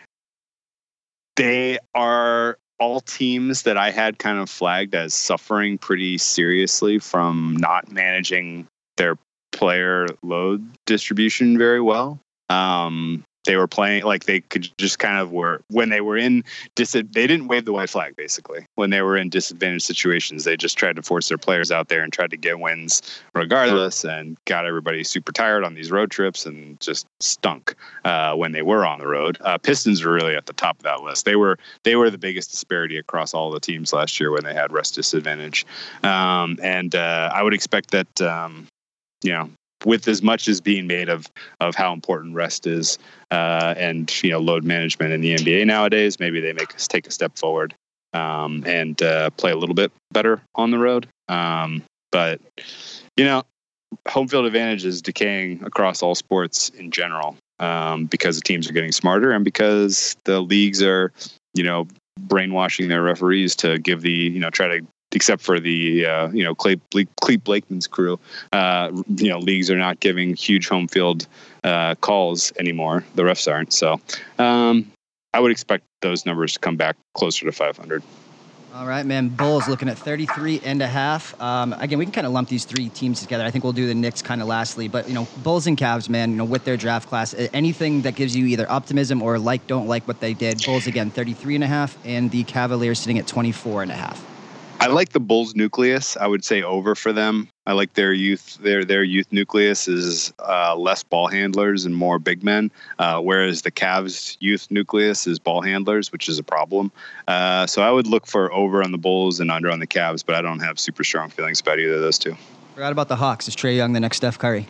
they are all teams that I had kind of flagged as suffering pretty seriously from not managing their player load distribution very well. Um, they were playing like they could just kind of were when they were in dis- they didn't wave the white flag. Basically, when they were in disadvantaged situations, they just tried to force their players out there and tried to get wins regardless, and got everybody super tired on these road trips and just stunk uh, when they were on the road. Uh, Pistons were really at the top of that list. They were they were the biggest disparity across all the teams last year when they had rest disadvantage, um, and uh, I would expect that um, you know. with as much as being made of of how important rest is uh, and you know load management in the N B A nowadays, maybe they make us take a step forward um, and uh, play a little bit better on the road. Um, but you know, home field advantage is decaying across all sports in general um, because the teams are getting smarter and because the leagues are you know brainwashing their referees to give the you know try to. Except for the, uh, you know, Clay, Clete Blakeman's crew, uh, you know, leagues are not giving huge home field uh, calls anymore. The refs aren't. So um, I would expect those numbers to come back closer to five hundred. All right, man. Bulls looking at thirty-three and a half. Um, again, we can kind of lump these three teams together. I think we'll do the Knicks kind of lastly. But, you know, Bulls and Cavs, man, you know, with their draft class, anything that gives you either optimism or like, don't like what they did. Bulls, again, thirty-three and a half, and the Cavaliers sitting at twenty-four and a half. I like the Bulls nucleus. I would say over for them. I like their youth. Their their youth nucleus is uh, less ball handlers and more big men, uh, whereas the Cavs youth nucleus is ball handlers, which is a problem. Uh, so I would look for over on the Bulls and under on the Cavs, but I don't have super strong feelings about either of those two. Forgot about the Hawks. Is Trae Young the next Steph Curry?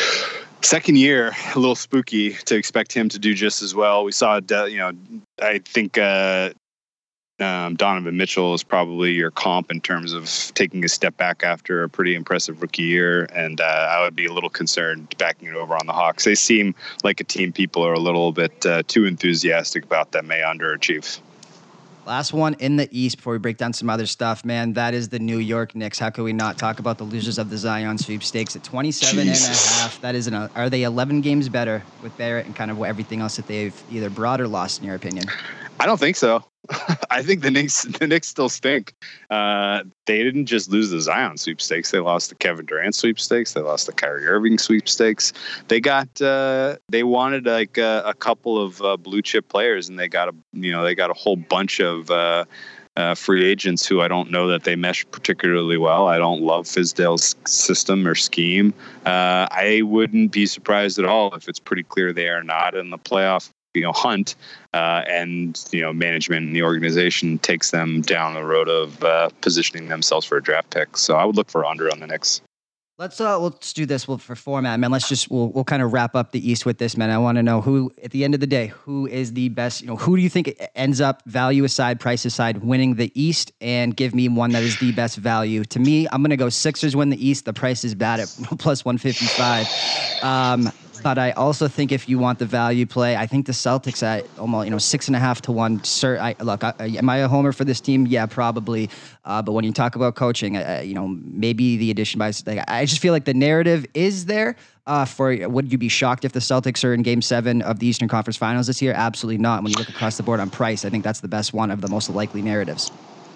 Second year, a little spooky to expect him to do just as well. We saw, you know, I think. Uh, Um, Donovan Mitchell is probably your comp in terms of taking a step back after a pretty impressive rookie year. And uh, I would be a little concerned backing it over on the Hawks. They seem like a team people are a little bit uh, too enthusiastic about that may underachieve. Last one in the East before we break down some other stuff, man. That is the New York Knicks. How could we not talk about the losers of the Zion sweepstakes at twenty-seven Jesus. and a half? That is an, are they eleven games better with Barrett and kind of everything else that they've either brought or lost, in your opinion? I don't think so. I think the Knicks, the Knicks still stink. Uh, they didn't just lose the Zion sweepstakes. They lost the Kevin Durant sweepstakes. They lost the Kyrie Irving sweepstakes. They got, uh, they wanted like a, a couple of uh, blue chip players, and they got a, you know, they got a whole bunch of uh, uh, free agents who I don't know that they mesh particularly well. I don't love Fizdale's system or scheme. Uh, I wouldn't be surprised at all if it's pretty clear they are not in the playoff, you know, hunt, uh, and, you know, management and the organization takes them down the road of uh, positioning themselves for a draft pick. So I would look for under on the Knicks. Let's uh, let's do this we'll, for format, man. Let's just we'll we'll kind of wrap up the East with this, man. I want to know who, at the end of the day, who is the best. You know, who do you think ends up, value aside, price aside, winning the East? And give me one that is the best value. To me, I'm gonna go Sixers win the East. The price is bad at plus one fifty-five. Um, But I also think if you want the value play, I think the Celtics at almost, you know, six and a half to one. Sir, I, look, I, am I a homer for this team? Yeah, probably. Uh, but when you talk about coaching, uh, you know, maybe the addition by, like, I just feel like the narrative is there. Uh, for would you be shocked if the Celtics are in Game Seven of the Eastern Conference Finals this year? Absolutely not. When you look across the board on price, I think that's the best one of the most likely narratives.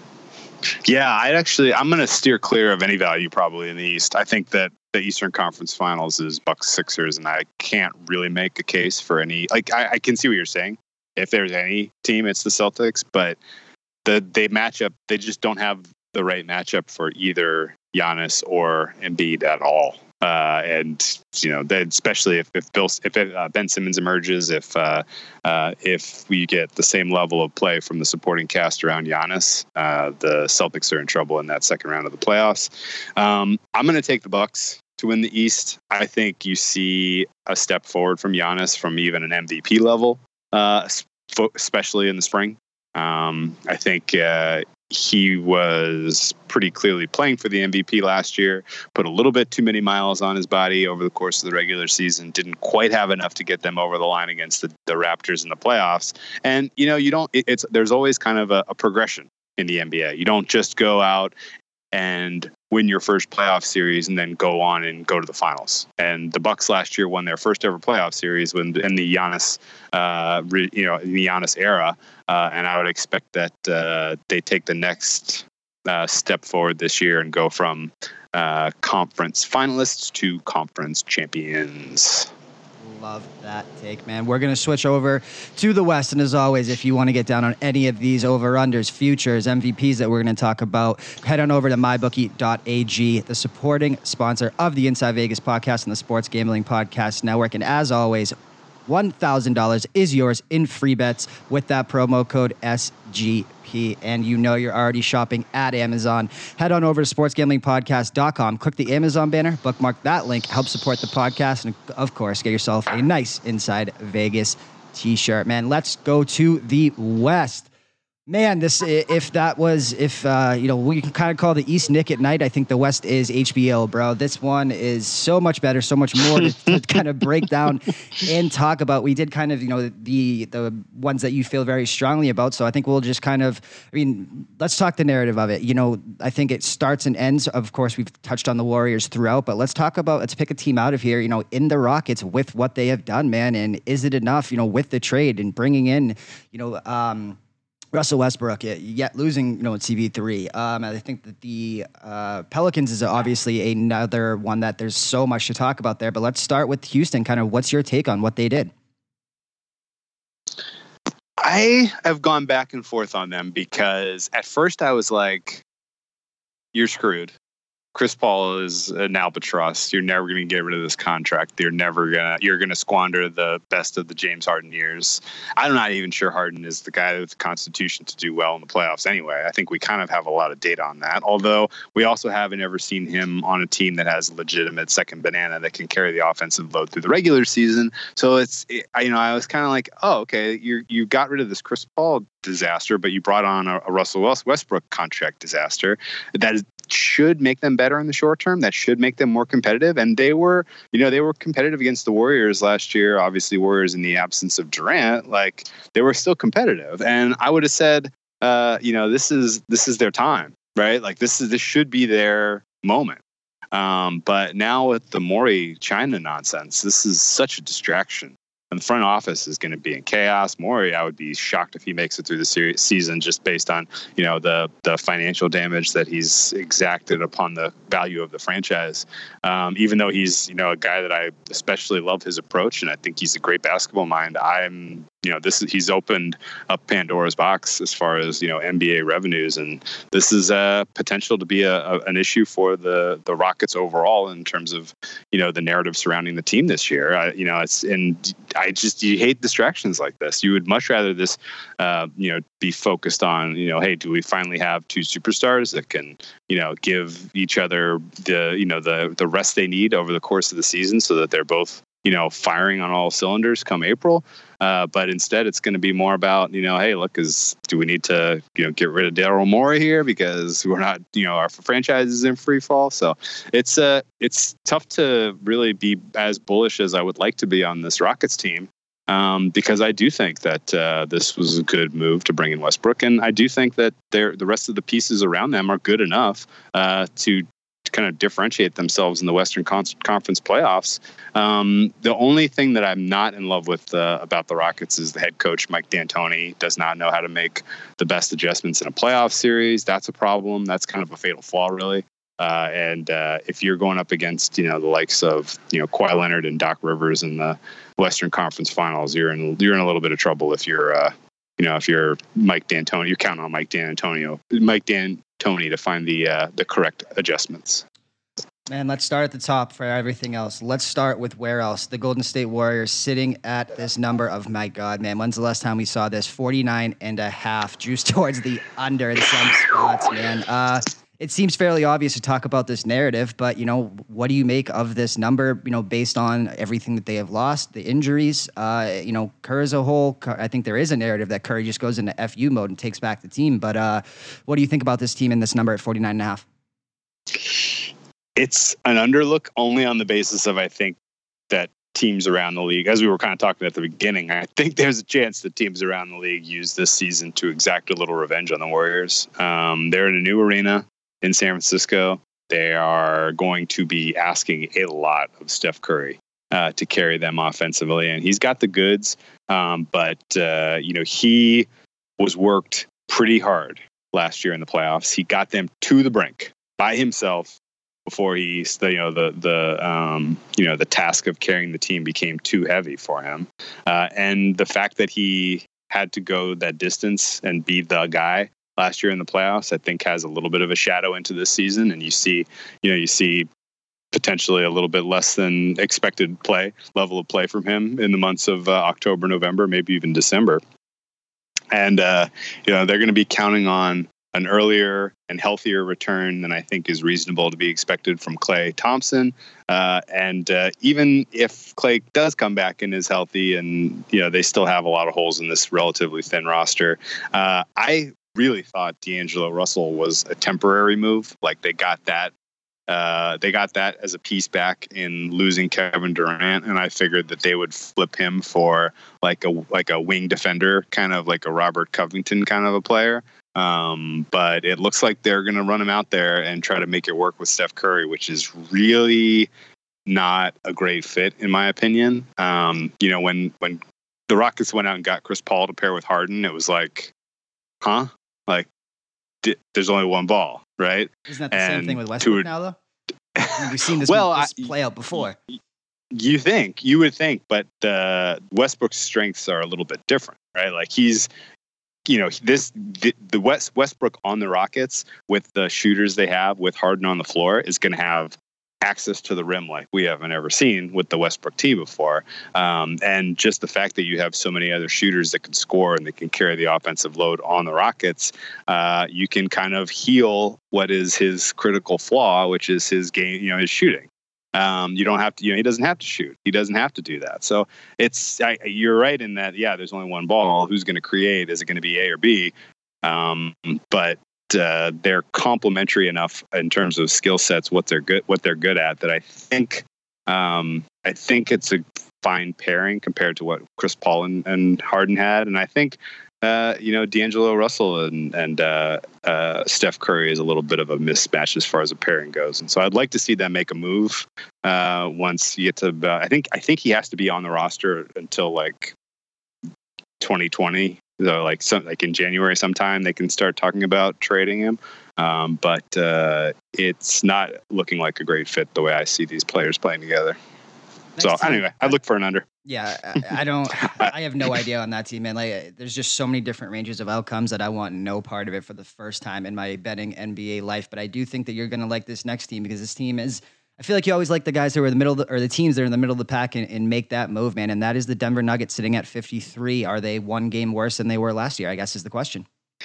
Yeah, I'd actually, I'm going to steer clear of any value probably in the East. I think that the Eastern Conference Finals is Bucks Sixers, and I can't really make a case for any, like, I, I can see what you're saying. If there's any team, it's the Celtics, but the they match up, they just don't have the right matchup for either Giannis or Embiid at all. Uh, and you know, that especially if if Bill, if it, uh, Ben Simmons emerges, if uh, uh, if we get the same level of play from the supporting cast around Giannis, uh, the Celtics are in trouble in that second round of the playoffs. Um, I'm going to take the Bucks to win the East. I think you see a step forward from Giannis from even an M V P level, uh, especially in the spring. Um, I think uh, he was pretty clearly playing for the M V P last year, put a little bit too many miles on his body over the course of the regular season, didn't quite have enough to get them over the line against the, the Raptors in the playoffs. And, you know, you don't, it, it's, there's always kind of a, a progression in the N B A. You don't just go out and win your first playoff series and then go on and go to the finals. And the Bucks last year won their first ever playoff series when in the Giannis, uh, re, you know, in the Giannis era. Uh, and I would expect that uh, they take the next uh, step forward this year and go from uh, conference finalists to conference champions. Love that take, man. We're going to switch over to the West. And as always, if you want to get down on any of these over-unders, futures, M V Ps that we're going to talk about, head on over to my bookie dot a g, the supporting sponsor of the Inside Vegas podcast and the Sports Gambling Podcast Network. And as always, one thousand dollars is yours in free bets with that promo code S G P. And you know you're already shopping at Amazon. Head on over to sports gambling podcast dot com. Click the Amazon banner, bookmark that link, help support the podcast, and of course, get yourself a nice Inside Vegas t-shirt. Man, let's go to the West. Man, this if that was if uh, you know, we can kind of call the East Nick at night. I think the West is H B O, bro. This one is so much better, so much more to, to kind of break down and talk about. We did kind of, you know, the the ones that you feel very strongly about. So I think we'll just kind of, I mean, let's talk the narrative of it. You know, I think it starts and ends. Of course, we've touched on the Warriors throughout, but let's talk about let's pick a team out of here. You know, in the Rockets with what they have done, man, and is it enough? You know, with the trade and bringing in, you know. Um, Russell Westbrook, yet losing, you know, at C B three. Um, I think that the uh, Pelicans is obviously another one that there's so much to talk about there. But let's start with Houston. Kind of, what's your take on what they did? I have gone back and forth on them because at first I was like, "You're screwed. Chris Paul is an albatross. You're never going to get rid of this contract. You're never gonna. You're going to squander the best of the James Harden years." I'm not even sure Harden is the guy with the constitution to do well in the playoffs. Anyway, I think we kind of have a lot of data on that. Although we also haven't ever seen him on a team that has a legitimate second banana that can carry the offensive load through the regular season. So it's, it, you know, I was kind of like, oh, okay, you you got rid of this Chris Paul disaster, but you brought on a, a Russell Westbrook contract disaster that is. Should make them better in the short term. That should make them more competitive. And they were, you know, they were competitive against the Warriors last year. Obviously, Warriors in the absence of Durant, like they were still competitive. And I would have said, uh, you know, this is this is their time, right? Like this is this should be their moment. Um, but now with the Morey China nonsense, this is such a distraction. And the front office is going to be in chaos. Morey, I would be shocked if he makes it through the series, season just based on, you know, the the financial damage that he's exacted upon the value of the franchise. Um, even though he's, you know, a guy that I especially love his approach, and I think he's a great basketball mind. I'm, you know, this is, he's opened up Pandora's box as far as, you know, N B A revenues, and this is a potential to be a, a an issue for the the Rockets overall in terms of, you know, the narrative surrounding the team this year. I, you know, it's and I just you hate distractions like this. You would much rather this, uh, you know, be focused on, you know, hey, do we finally have two superstars that can, you know, give each other the, you know, the the rest they need over the course of the season so that they're both, you know, firing on all cylinders come April. Uh, but instead, it's going to be more about, you know, hey, look, is do we need to, you know, get rid of Daryl Morey here because we're not, you know, our franchise is in free fall. So it's uh, it's tough to really be as bullish as I would like to be on this Rockets team. Um, because I do think that uh, this was a good move to bring in Westbrook, and I do think that they're, the rest of the pieces around them are good enough uh, to kind of differentiate themselves in the Western Con- Conference playoffs. Um, the only thing that I'm not in love with uh, about the Rockets is the head coach, Mike D'Antoni, does not know how to make the best adjustments in a playoff series. That's a problem. That's kind of a fatal flaw, really. Uh, and uh, if you're going up against, you know, the likes of, you know, Kawhi Leonard and Doc Rivers in the Western Conference Finals, you're in you're in a little bit of trouble if you're, uh, you know, if you're Mike D'Antoni. You're counting on Mike D'Antonio, Mike D'Antoni to find the uh, the correct adjustments. Man, let's start at the top for everything else. Let's start with where else? The Golden State Warriors sitting at this number of, my God, man, when's the last time we saw this? forty-nine and a half, juice towards the under in some spots, man. Uh, it seems fairly obvious to talk about this narrative, but, you know, what do you make of this number, you know, based on everything that they have lost, the injuries? Uh, you know, Kerr as a whole, I think there is a narrative that Curry just goes into F U mode and takes back the team. But uh, what do you think about this team in this number at forty-nine and a half? It's an underlook only on the basis of, I think, that teams around the league, as we were kind of talking at the beginning, I think there's a chance that teams around the league use this season to exact a little revenge on the Warriors. Um, they're in a new arena in San Francisco. They are going to be asking a lot of Steph Curry uh, to carry them offensively, and he's got the goods. Um, but, uh, you know, he was worked pretty hard last year in the playoffs. He got them to the brink by himself before he, you know, the the um, you know the task of carrying the team became too heavy for him, uh, and the fact that he had to go that distance and be the guy last year in the playoffs, I think, has a little bit of a shadow into this season. And you see, you know, you see potentially a little bit less than expected play level of play from him in the months of uh, October, November, maybe even December, and uh, you know they're going to be counting on an earlier and healthier return than I think is reasonable to be expected from Klay Thompson. Uh, and uh, even if Klay does come back and is healthy, and you know they still have a lot of holes in this relatively thin roster, uh, I really thought D'Angelo Russell was a temporary move. Like they got that, uh, they got that as a piece back in losing Kevin Durant, and I figured that they would flip him for like a like a wing defender, kind of like a Robert Covington kind of a player. Um, but it looks like they're going to run him out there and try to make it work with Steph Curry, which is really not a great fit, in my opinion. Um, you know, when, when the Rockets went out and got Chris Paul to pair with Harden, it was like, huh? Like, d- there's only one ball, right? Isn't that the and same thing with Westbrook to, now, though? I mean, we've seen this, well, this I, play out before. You think, you would think, but uh, Westbrook's strengths are a little bit different, right? Like he's, you know, this the, the West Westbrook on the Rockets with the shooters they have with Harden on the floor is going to have access to the rim like we haven't ever seen with the Westbrook team before. Um, and just the fact that you have so many other shooters that can score and that can carry the offensive load on the Rockets, uh, you can kind of heal what is his critical flaw, which is his game, you know, his shooting. Um, you don't have to, you know, he doesn't have to shoot. He doesn't have to do that. So it's, I, you're right in that, yeah, there's only one ball. Who's going to create? Is it going to be A or B? Um, but uh, they're complementary enough in terms of skill sets, what they're good, what they're good at, that I think, um, I think it's a fine pairing compared to what Chris Paul and, and Harden had. And I think uh, you know, D'Angelo Russell and and uh, uh, Steph Curry is a little bit of a mismatch as far as a pairing goes, and so I'd like to see them make a move uh, once you get to. About, I think I think he has to be on the roster until like twenty twenty. So like some like in January sometime they can start talking about trading him. Um, but uh, it's not looking like a great fit the way I see these players playing together. Next so time, anyway, I look for an under. Yeah, I, I don't. I have no idea on that team, man. Like, there's just so many different ranges of outcomes that I want no part of it for the first time in my betting N B A life. But I do think that you're going to like this next team because this team is. I feel like you always like the guys who are in the middle, of the, or the teams that are in the middle of the pack and, and make that move, man. And that is the Denver Nuggets sitting at fifty-three. Are they one game worse than they were last year? I guess is the question.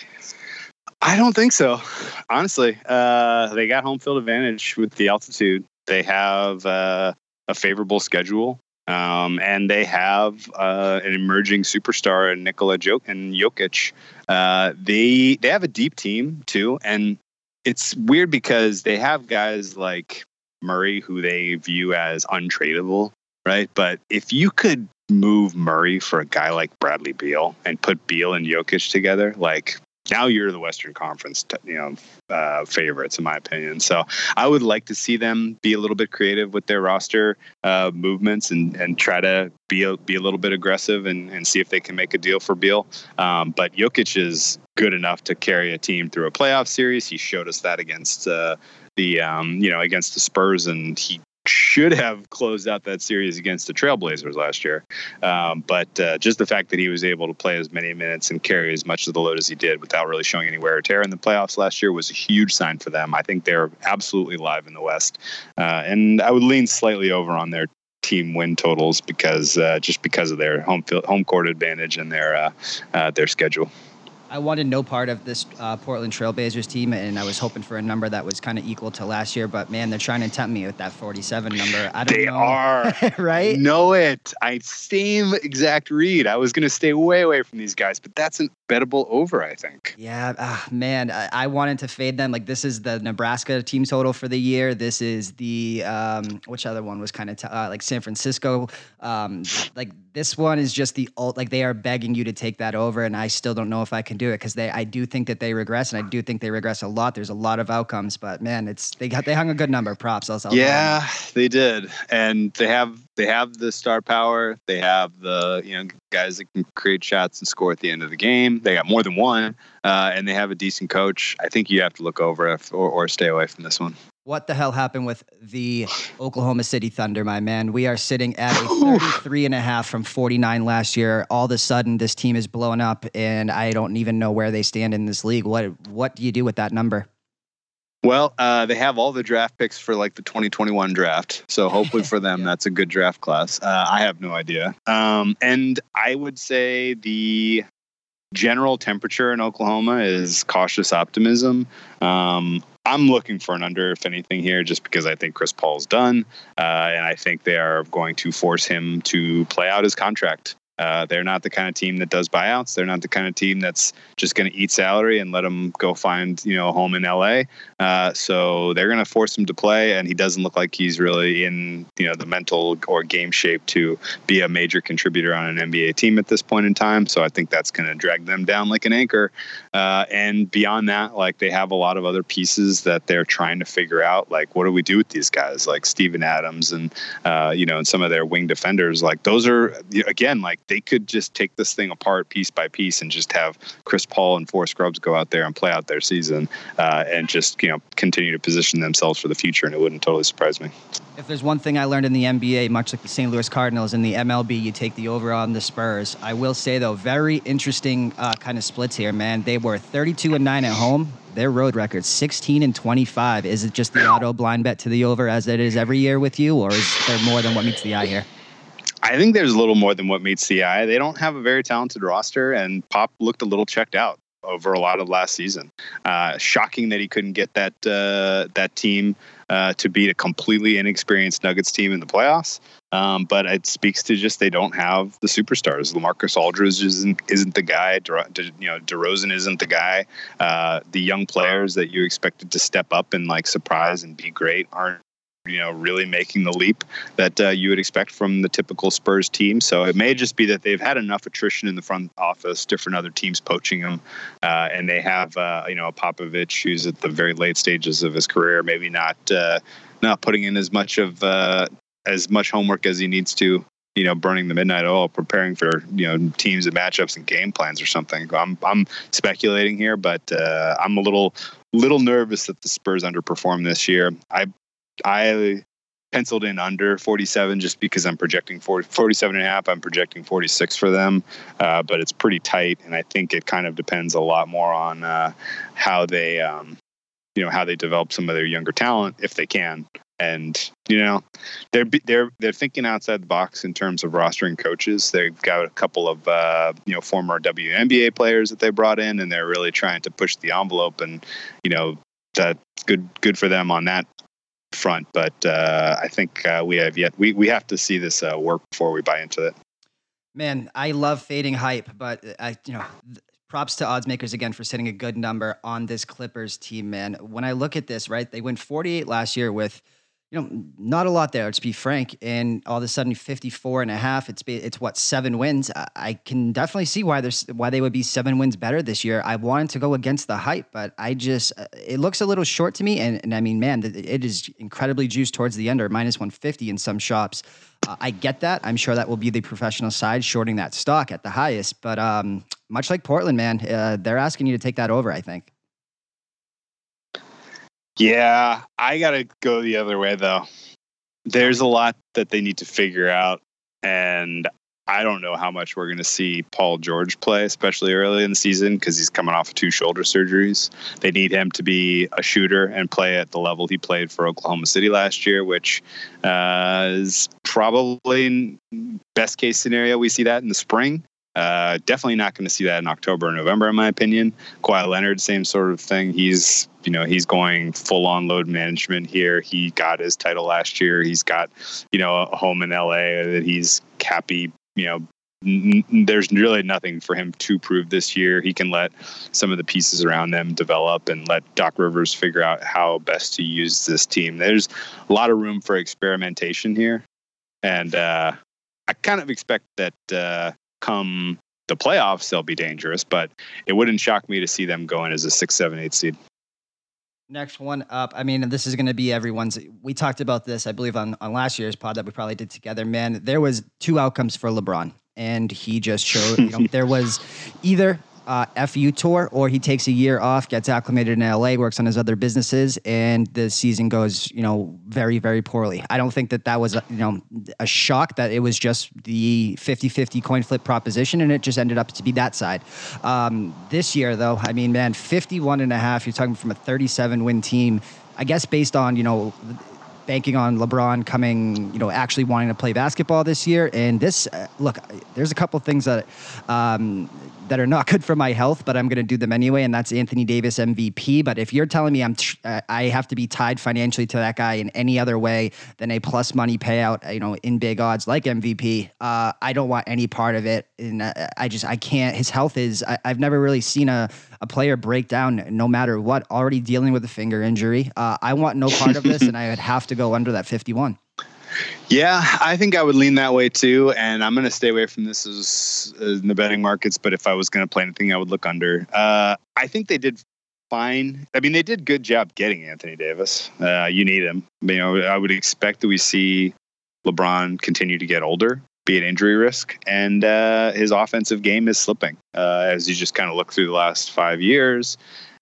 I don't think so. Honestly, uh, they got home field advantage with the altitude. They have uh, a favorable schedule, um, and they have uh, an emerging superstar in Nikola Jok- and Jokic. Uh, they they have a deep team too, and it's weird because they have guys like Murray who they view as untradeable, right? But if you could move Murray for a guy like Bradley Beal and put Beal and Jokic together, like. Now you're the Western Conference, you know, uh, favorites in my opinion. So I would like to see them be a little bit creative with their roster uh, movements and, and try to be a, be a little bit aggressive and, and see if they can make a deal for Beal. Um, but Jokic is good enough to carry a team through a playoff series. He showed us that against uh, the um, you know against the Spurs, and he should have closed out that series against the Trailblazers last year. Um, but uh, just the fact that he was able to play as many minutes and carry as much of the load as he did without really showing any wear or tear in the playoffs last year was a huge sign for them. I think they're absolutely live in the West. Uh, and I would lean slightly over on their team win totals because uh, just because of their home field, home court advantage and their, uh, uh, their schedule. I wanted no part of this uh, Portland Trailblazers team, and I was hoping for a number that was kind of equal to last year. But man, they're trying to tempt me with that forty-seven number. I don't they know. are right. Know it. I same exact read. I was going to stay way away from these guys, but that's an bettable over, I think. Yeah, uh, man, I, I wanted to fade them. Like this is the Nebraska team total for the year. This is the um, which other one was kind of t- uh, like San Francisco. Um, like this one is just the ult. Like they are begging you to take that over, and I still don't know if I can do it because they. I do think that they regress, and I do think they regress a lot. There's a lot of outcomes, but man, it's they got they hung a good number. Props. I'll, I'll yeah, they did, and they have they have the star power. They have the you know guys that can create shots and score at the end of the game. They got more than one, uh, and they have a decent coach. I think you have to look over if, or, or stay away from this one. What the hell happened with the Oklahoma City Thunder, my man? We are sitting at a thirty-three and a half from forty-nine last year. All of a sudden, this team is blowing up, and I don't even know where they stand in this league. What What do you do with that number? Well, uh, they have all the draft picks for like the twenty twenty-one draft. So hopefully for them, yeah. That's a good draft class. Uh, I have no idea. Um, and I would say the general temperature in Oklahoma is cautious optimism. Um, I'm looking for an under, if anything, here, just because I think Chris Paul's done. Uh, and I think they are going to force him to play out his contract. Uh, they're not the kind of team that does buyouts. They're not the kind of team that's just going to eat salary and let him go find, you know, a home in L A. Uh, so they're going to force him to play, and he doesn't look like he's really in, you know, the mental or game shape to be a major contributor on an N B A team at this point in time. So I think that's going to drag them down like an anchor. Uh, and beyond that, like they have a lot of other pieces that they're trying to figure out. Like, what do we do with these guys, like Steven Adams and uh, you know, and some of their wing defenders? Like those are again like. They could just take this thing apart piece by piece and just have Chris Paul and four scrubs go out there and play out their season uh, and just, you know, continue to position themselves for the future. And it wouldn't totally surprise me. If there's one thing I learned in the N B A, much like the Saint Louis Cardinals in the M L B, you take the over on the Spurs. I will say, though, very interesting uh, kind of splits here, man. They were thirty-two and nine at home. Their road record, sixteen and twenty-five. Is it just the auto blind bet to the over as it is every year with you, or is there more than what meets the eye here? I think there's a little more than what meets the eye. They don't have a very talented roster, and Pop looked a little checked out over a lot of last season. Uh, shocking that he couldn't get that uh, that team uh, to beat a completely inexperienced Nuggets team in the playoffs. Um, but it speaks to just they don't have the superstars. LaMarcus Aldridge isn't isn't the guy. De, De, you know, DeRozan isn't the guy. Uh, the young players that you expected to step up and like surprise and be great aren't you know, really making the leap that uh, you would expect from the typical Spurs team. So it may just be that they've had enough attrition in the front office, different other teams poaching them, uh, and they have, uh, you know, a Popovich who's at the very late stages of his career, maybe not uh, not putting in as much of uh, as much homework as he needs to. You know, burning the midnight oil, preparing for, you know, teams and matchups and game plans or something. I'm I'm speculating here, but uh, I'm a little little nervous that the Spurs underperform this year. I I penciled in under forty-seven just because I'm projecting forty, forty-seven and a half. I'm projecting forty-six for them, uh, but it's pretty tight, and I think it kind of depends a lot more on uh, how they, um, you know, how they develop some of their younger talent if they can. And, you know, they're they're they're thinking outside the box in terms of rostering coaches. They've got a couple of, uh, you know, former W N B A players that they brought in, and they're really trying to push the envelope. And, you know, that's good good for them on that front. But uh, I think uh, we have yet we, we have to see this uh, work before we buy into it. Man, I love fading hype, but I, you know, props to odds makers again for setting a good number on this Clippers team, man. When I look at this, right, they went forty-eight last year with, you know, not a lot there, to be frank. And all of a sudden fifty-four and a half, it's, it's what, seven wins. I, I can definitely see why there's, why they would be seven wins better this year. I wanted to go against the hype, but I just, it looks a little short to me. And, and I mean, man, it is incredibly juiced towards the end, or minus one fifty in some shops. Uh, I get that. I'm sure that will be the professional side shorting that stock at the highest, but um, much like Portland, man, uh, they're asking you to take that over, I think. Yeah, I got to go the other way, though. There's a lot that they need to figure out, and I don't know how much we're going to see Paul George play, especially early in the season, because he's coming off of two shoulder surgeries. They need him to be a shooter and play at the level he played for Oklahoma City last year, which uh, is probably best case scenario. We see that in the spring. Uh, definitely not going to see that in October or November, in my opinion. Kawhi Leonard, same sort of thing. He's, you know, he's going full on load management here. He got his title last year. He's got, you know, a home in L A that he's happy. You know, n- there's really nothing for him to prove this year. He can let some of the pieces around them develop and let Doc Rivers figure out how best to use this team. There's a lot of room for experimentation here. And uh, I kind of expect that, uh, come the playoffs, they'll be dangerous, but it wouldn't shock me to see them going as a six, seven, eight seed. Next one up. I mean, this is going to be everyone's. We talked about this, I believe, on, on last year's pod that we probably did together. Man, there was two outcomes for LeBron, and he just showed, you know, there was either uh, F U tour, or he takes a year off, gets acclimated in L A, works on his other businesses, and the season goes, you know, very, very poorly. I don't think that that was, a, you know, a shock, that it was just the fifty-fifty coin flip proposition, and it just ended up to be that side. Um, this year, though, I mean, man, fifty-one and a half, you're talking from a thirty-seven win team, I guess based on, you know, banking on LeBron coming, you know, actually wanting to play basketball this year. And this, uh, look, there's a couple things that, um, that are not good for my health, but I'm going to do them anyway. And that's Anthony Davis M V P. But if you're telling me I'm, tr- uh, I have to be tied financially to that guy in any other way than a plus money payout, you know, in big odds like M V P, uh, I don't want any part of it. And uh, I just, I can't, his health is, I, I've never really seen a, a player break down no matter what, already dealing with a finger injury. Uh, I want no part of this, and I would have to go under that fifty-one. Yeah, I think I would lean that way too, and I'm going to stay away from this as, as in the betting markets, but if I was going to play anything, I would look under. Uh, I think they did fine. I mean, they did a good job getting Anthony Davis. Uh, you need him. You know, I would expect that we see LeBron continue to get older, be an injury risk, and uh, his offensive game is slipping uh, as you just kind of look through the last five years.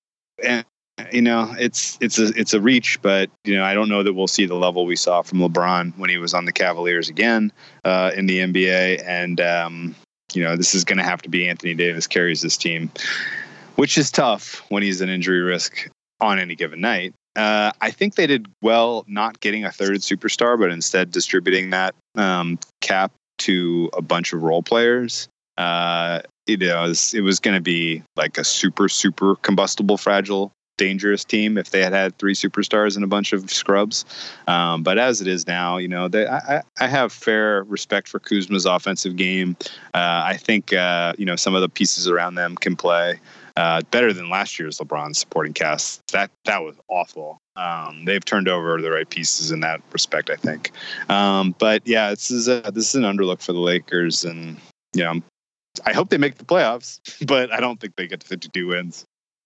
And you know, it's it's a it's a reach, but you know, I don't know that we'll see the level we saw from LeBron when he was on the Cavaliers again uh, in the N B A. And um, you know, this is going to have to be Anthony Davis carries this team, which is tough when he's an injury risk on any given night. Uh, I think they did well not getting a third superstar, but instead distributing that um, cap to a bunch of role players. Uh, you know, it was, it was going to be like a super super combustible, fragile, dangerous team if they had had three superstars and a bunch of scrubs. Um, but as it is now, you know, they, I, I have fair respect for Kuzma's offensive game. Uh, I think, uh, you know, some of the pieces around them can play. Uh, Uh, better than last year's LeBron supporting cast. That that was awful. Um, they've turned over the right pieces in that respect, I think. Um, but yeah, this is a, this is an underlook for the Lakers, and you know, I hope they make the playoffs, but I don't think they get to fifty-two wins.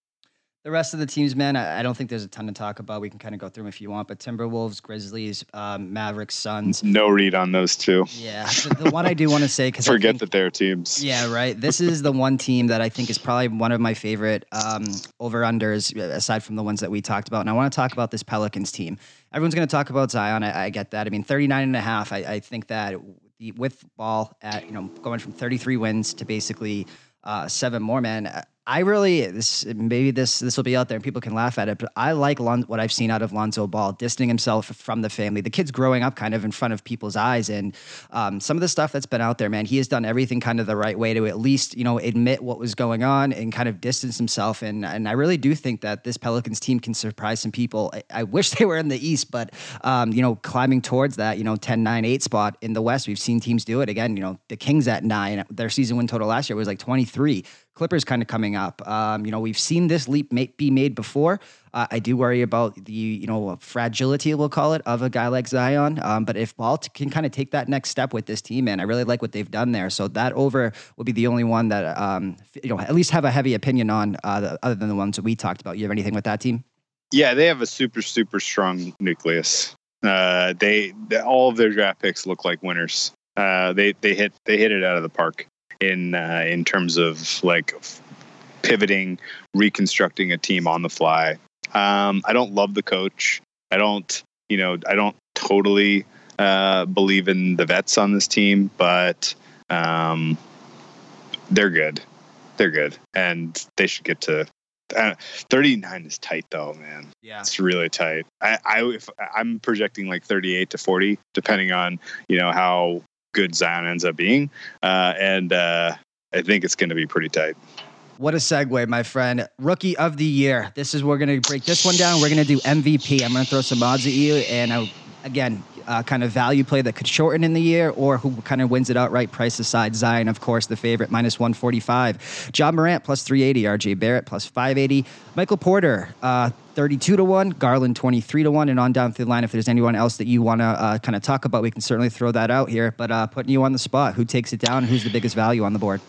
The rest of the teams, man, I, I don't think there's a ton to talk about. We can kind of go through them if you want, but Timberwolves, Grizzlies, um, Mavericks, Suns. No read on those two. Yeah, the, the one I do want to say, because forget think, that they're teams. Yeah, right. This is the one team that I think is probably one of my favorite um, over-unders, aside from the ones that we talked about. And I want to talk about this Pelicans team. Everyone's going to talk about Zion. I, I get that. I mean, thirty-nine and a half. I, I think that the, with ball at, you know, going from thirty-three wins to basically uh, seven more, man. I really, this maybe this this will be out there and people can laugh at it, but I like Lon, what I've seen out of Lonzo Ball, distancing himself from the family. The kid's growing up kind of in front of people's eyes, and um, some of the stuff that's been out there, man, he has done everything kind of the right way to at least, you know, admit what was going on and kind of distance himself. And and I really do think that this Pelicans team can surprise some people. I, I wish they were in the East, but um, you know, climbing towards that, you know, ten, nine, eight spot in the West, we've seen teams do it again. You know, the Kings at nine, their season win total last year was like twenty-three. Clippers kind of coming up. Um, you know, we've seen this leap may, be made before. Uh, I do worry about the, you know, fragility, we'll call it, of a guy like Zion. Um, but if Ball t- can kind of take that next step with this team, man, I really like what they've done there. So that over will be the only one that, um, you know, at least have a heavy opinion on, uh, the, other than the ones that we talked about. You have anything with that team? Yeah, they have a super, super strong nucleus. Uh, they, they all of their draft picks look like winners. Uh, they they hit they hit it out of the park in uh, in terms of like pivoting, reconstructing a team on the fly. Um, I don't love the coach. I don't, you know, I don't totally uh, believe in the vets on this team, but um, they're good. They're good, and they should get to. Uh, thirty-nine is tight though, man. Yeah, it's really tight. I, I if, I'm projecting like thirty-eight to forty, depending on you know how good Zion ends up being, uh, and uh, I think it's going to be pretty tight. What a segue, my friend. Rookie of the year. This is, we're going to break this one down. We're going to do M V P. I'm going to throw some odds at you. And I, again, uh, kind of value play that could shorten in the year or who kind of wins it outright, price aside. Zion, of course, the favorite, minus one forty-five. Ja Morant, plus three eighty. R J Barrett, plus five eighty. Michael Porter, uh, thirty-two to one. Garland, twenty-three to one. And on down through the line, if there's anyone else that you want to uh, kind of talk about, we can certainly throw that out here. But uh, putting you on the spot, who takes it down and who's the biggest value on the board?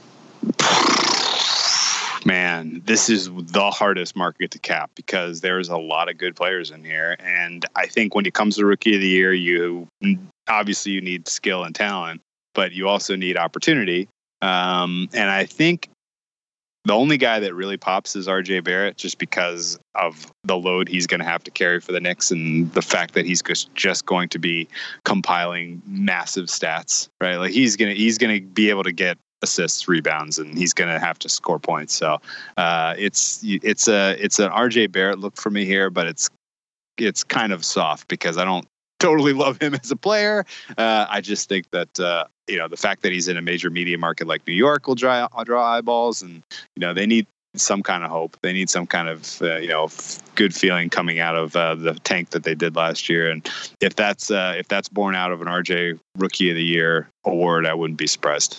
Man, this is the hardest market to cap because there's a lot of good players in here. And I think when it comes to Rookie of the Year, you obviously you need skill and talent, but you also need opportunity. Um, and I think the only guy that really pops is R J Barrett, just because of the load he's going to have to carry for the Knicks and the fact that he's just going to be compiling massive stats, right? Like he's going to he's going to be able to get assists, rebounds, and he's going to have to score points. So uh, it's it's a it's an R J Barrett look for me here, but it's it's kind of soft because I don't totally love him as a player. Uh, I just think that uh, you know the fact that he's in a major media market like New York will draw draw eyeballs, and you know they need some kind of hope. They need some kind of uh, you know good feeling coming out of uh, the tank that they did last year. And if that's uh, if that's born out of an R J Rookie of the Year award, I wouldn't be surprised.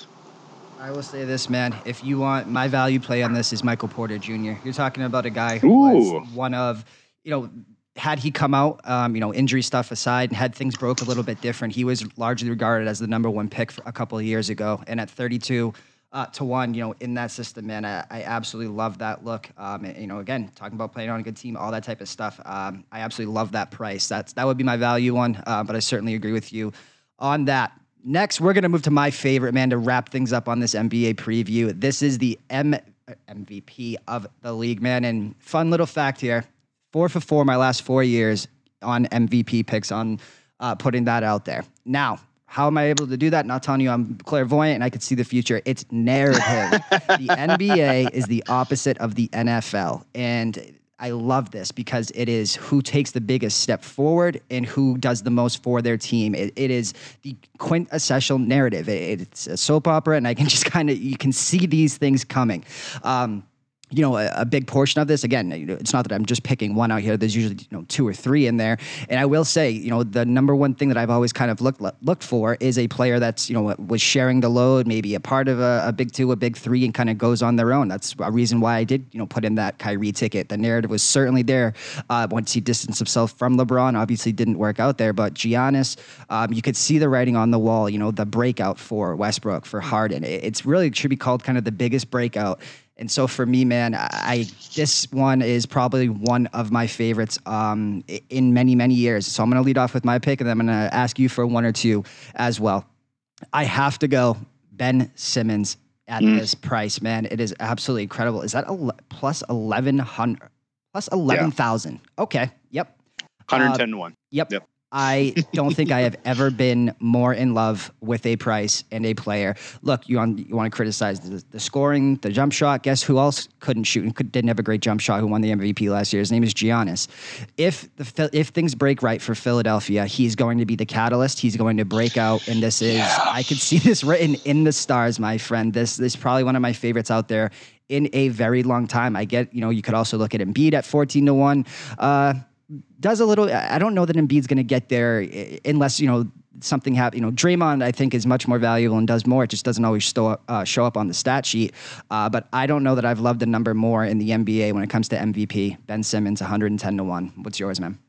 I will say this, man. If you want my value play on this is Michael Porter Junior You're talking about a guy who Ooh. was one of, you know, had he come out, um, you know, injury stuff aside, and had things broke a little bit different, he was largely regarded as the number one pick for a couple of years ago. And at thirty-two uh, to one, you know, in that system, man, I, I absolutely love that look. Um, and, you know, again, talking about playing on a good team, all that type of stuff. Um, I absolutely love that price. That's that would be my value one. Uh, but I certainly agree with you on that. Next, we're going to move to my favorite, man, to wrap things up on this N B A preview. This is the M- MVP of the league, man. And fun little fact here, four for four my last four years on M V P picks, on uh, putting that out there. Now, how am I able to do that? Not telling you I'm clairvoyant and I could see the future. It's narrative. The N B A is the opposite of the N F L. And I love this because it is who takes the biggest step forward and who does the most for their team. It, it is the quintessential narrative. It, it's a soap opera, and I can just kind of, you can see these things coming. Um, you know, a, a big portion of this, again, you know, it's not that I'm just picking one out here. There's usually, you know, two or three in there. And I will say, you know, the number one thing that I've always kind of looked looked for is a player that's, you know, was sharing the load, maybe a part of a, a big two, a big three, and kind of goes on their own. That's a reason why I did, you know, put in that Kyrie ticket. The narrative was certainly there uh, once he distanced himself from LeBron. Obviously didn't work out there, but Giannis, um, you could see the writing on the wall, you know, the breakout for Westbrook, for Harden. It, it's really, it should be called kind of the biggest breakout. And so for me, man, I this one is probably one of my favorites um, in many, many years. So I'm going to lead off with my pick, and then I'm going to ask you for one or two as well. I have to go Ben Simmons at mm. this price, man. It is absolutely incredible. Is that ele- plus eleven hundred, plus eleven thousand? Yeah. Okay. Yep. one hundred ten uh, to one. Yep. Yep. I don't think I have ever been more in love with a price and a player. Look, you want you want to criticize the, the scoring, the jump shot. Guess who else couldn't shoot and could, didn't have a great jump shot? Who won the M V P last year? His name is Giannis. If the if things break right for Philadelphia, he's going to be the catalyst. He's going to break out, and this is yeah. I could see this written in the stars, my friend. This this is probably one of my favorites out there in a very long time. I get, you know, you could also look at Embiid at fourteen to one. Uh, does a little, I don't know that Embiid's going to get there unless, you know, something happens. You know, Draymond, I think, is much more valuable and does more. It just doesn't always show up, uh, show up on the stat sheet. Uh, but I don't know that I've loved the number more in the N B A when it comes to M V P. Ben Simmons, one hundred ten to one. What's yours, man?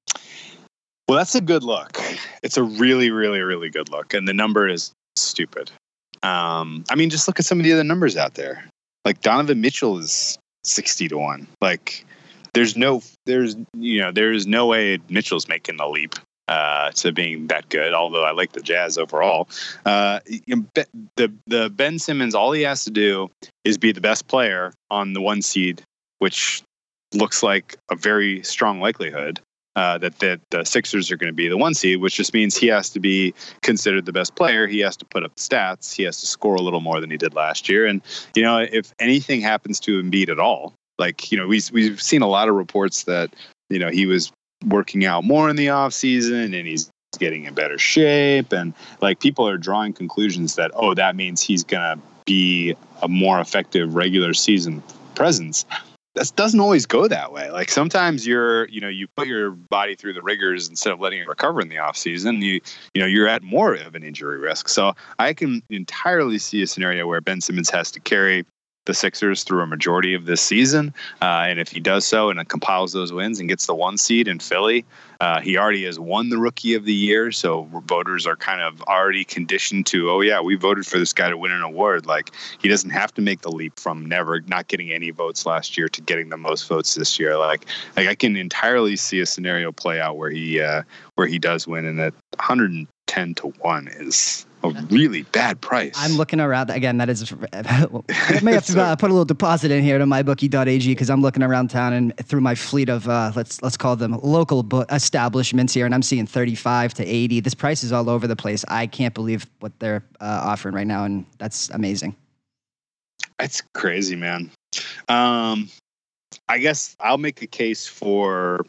Well, that's a good look. It's a really, really, really good look. And the number is stupid. Um, I mean, just look at some of the other numbers out there. Like Donovan Mitchell is sixty to one. Like, There's no, there's, you know, there's no way Mitchell's making the leap uh, to being that good. Although I like the Jazz overall. Uh, the the Ben Simmons, all he has to do is be the best player on the one seed, which looks like a very strong likelihood uh, that that the Sixers are going to be the one seed, which just means he has to be considered the best player. He has to put up stats. He has to score a little more than he did last year. And you know, if anything happens to Embiid at all. Like, you know, we've, we've seen a lot of reports that, you know, he was working out more in the off season and he's getting in better shape. And like people are drawing conclusions that, oh, that means he's going to be a more effective regular season presence. That doesn't always go that way. Like sometimes you're, you know, you put your body through the rigors instead of letting it recover in the off season. You, you know, you're at more of an injury risk. So I can entirely see a scenario where Ben Simmons has to carry the Sixers through a majority of this season. Uh, and if he does so and it compiles those wins and gets the one seed in Philly, uh, he already has won the Rookie of the Year. So voters are kind of already conditioned to, oh yeah, we voted for this guy to win an award. Like he doesn't have to make the leap from never not getting any votes last year to getting the most votes this year. Like, like I can entirely see a scenario play out where he, uh, where he does win, and that one hundred ten to one is a really bad price. I'm looking around again. That is, I may have to uh, put a little deposit in here to my bookie dot a g because I'm looking around town and through my fleet of uh, let's let's call them local bo- establishments here, and I'm seeing thirty-five to eighty. This price is all over the place. I can't believe what they're uh, offering right now, and that's amazing. It's crazy, man. Um, I guess I'll make a case for.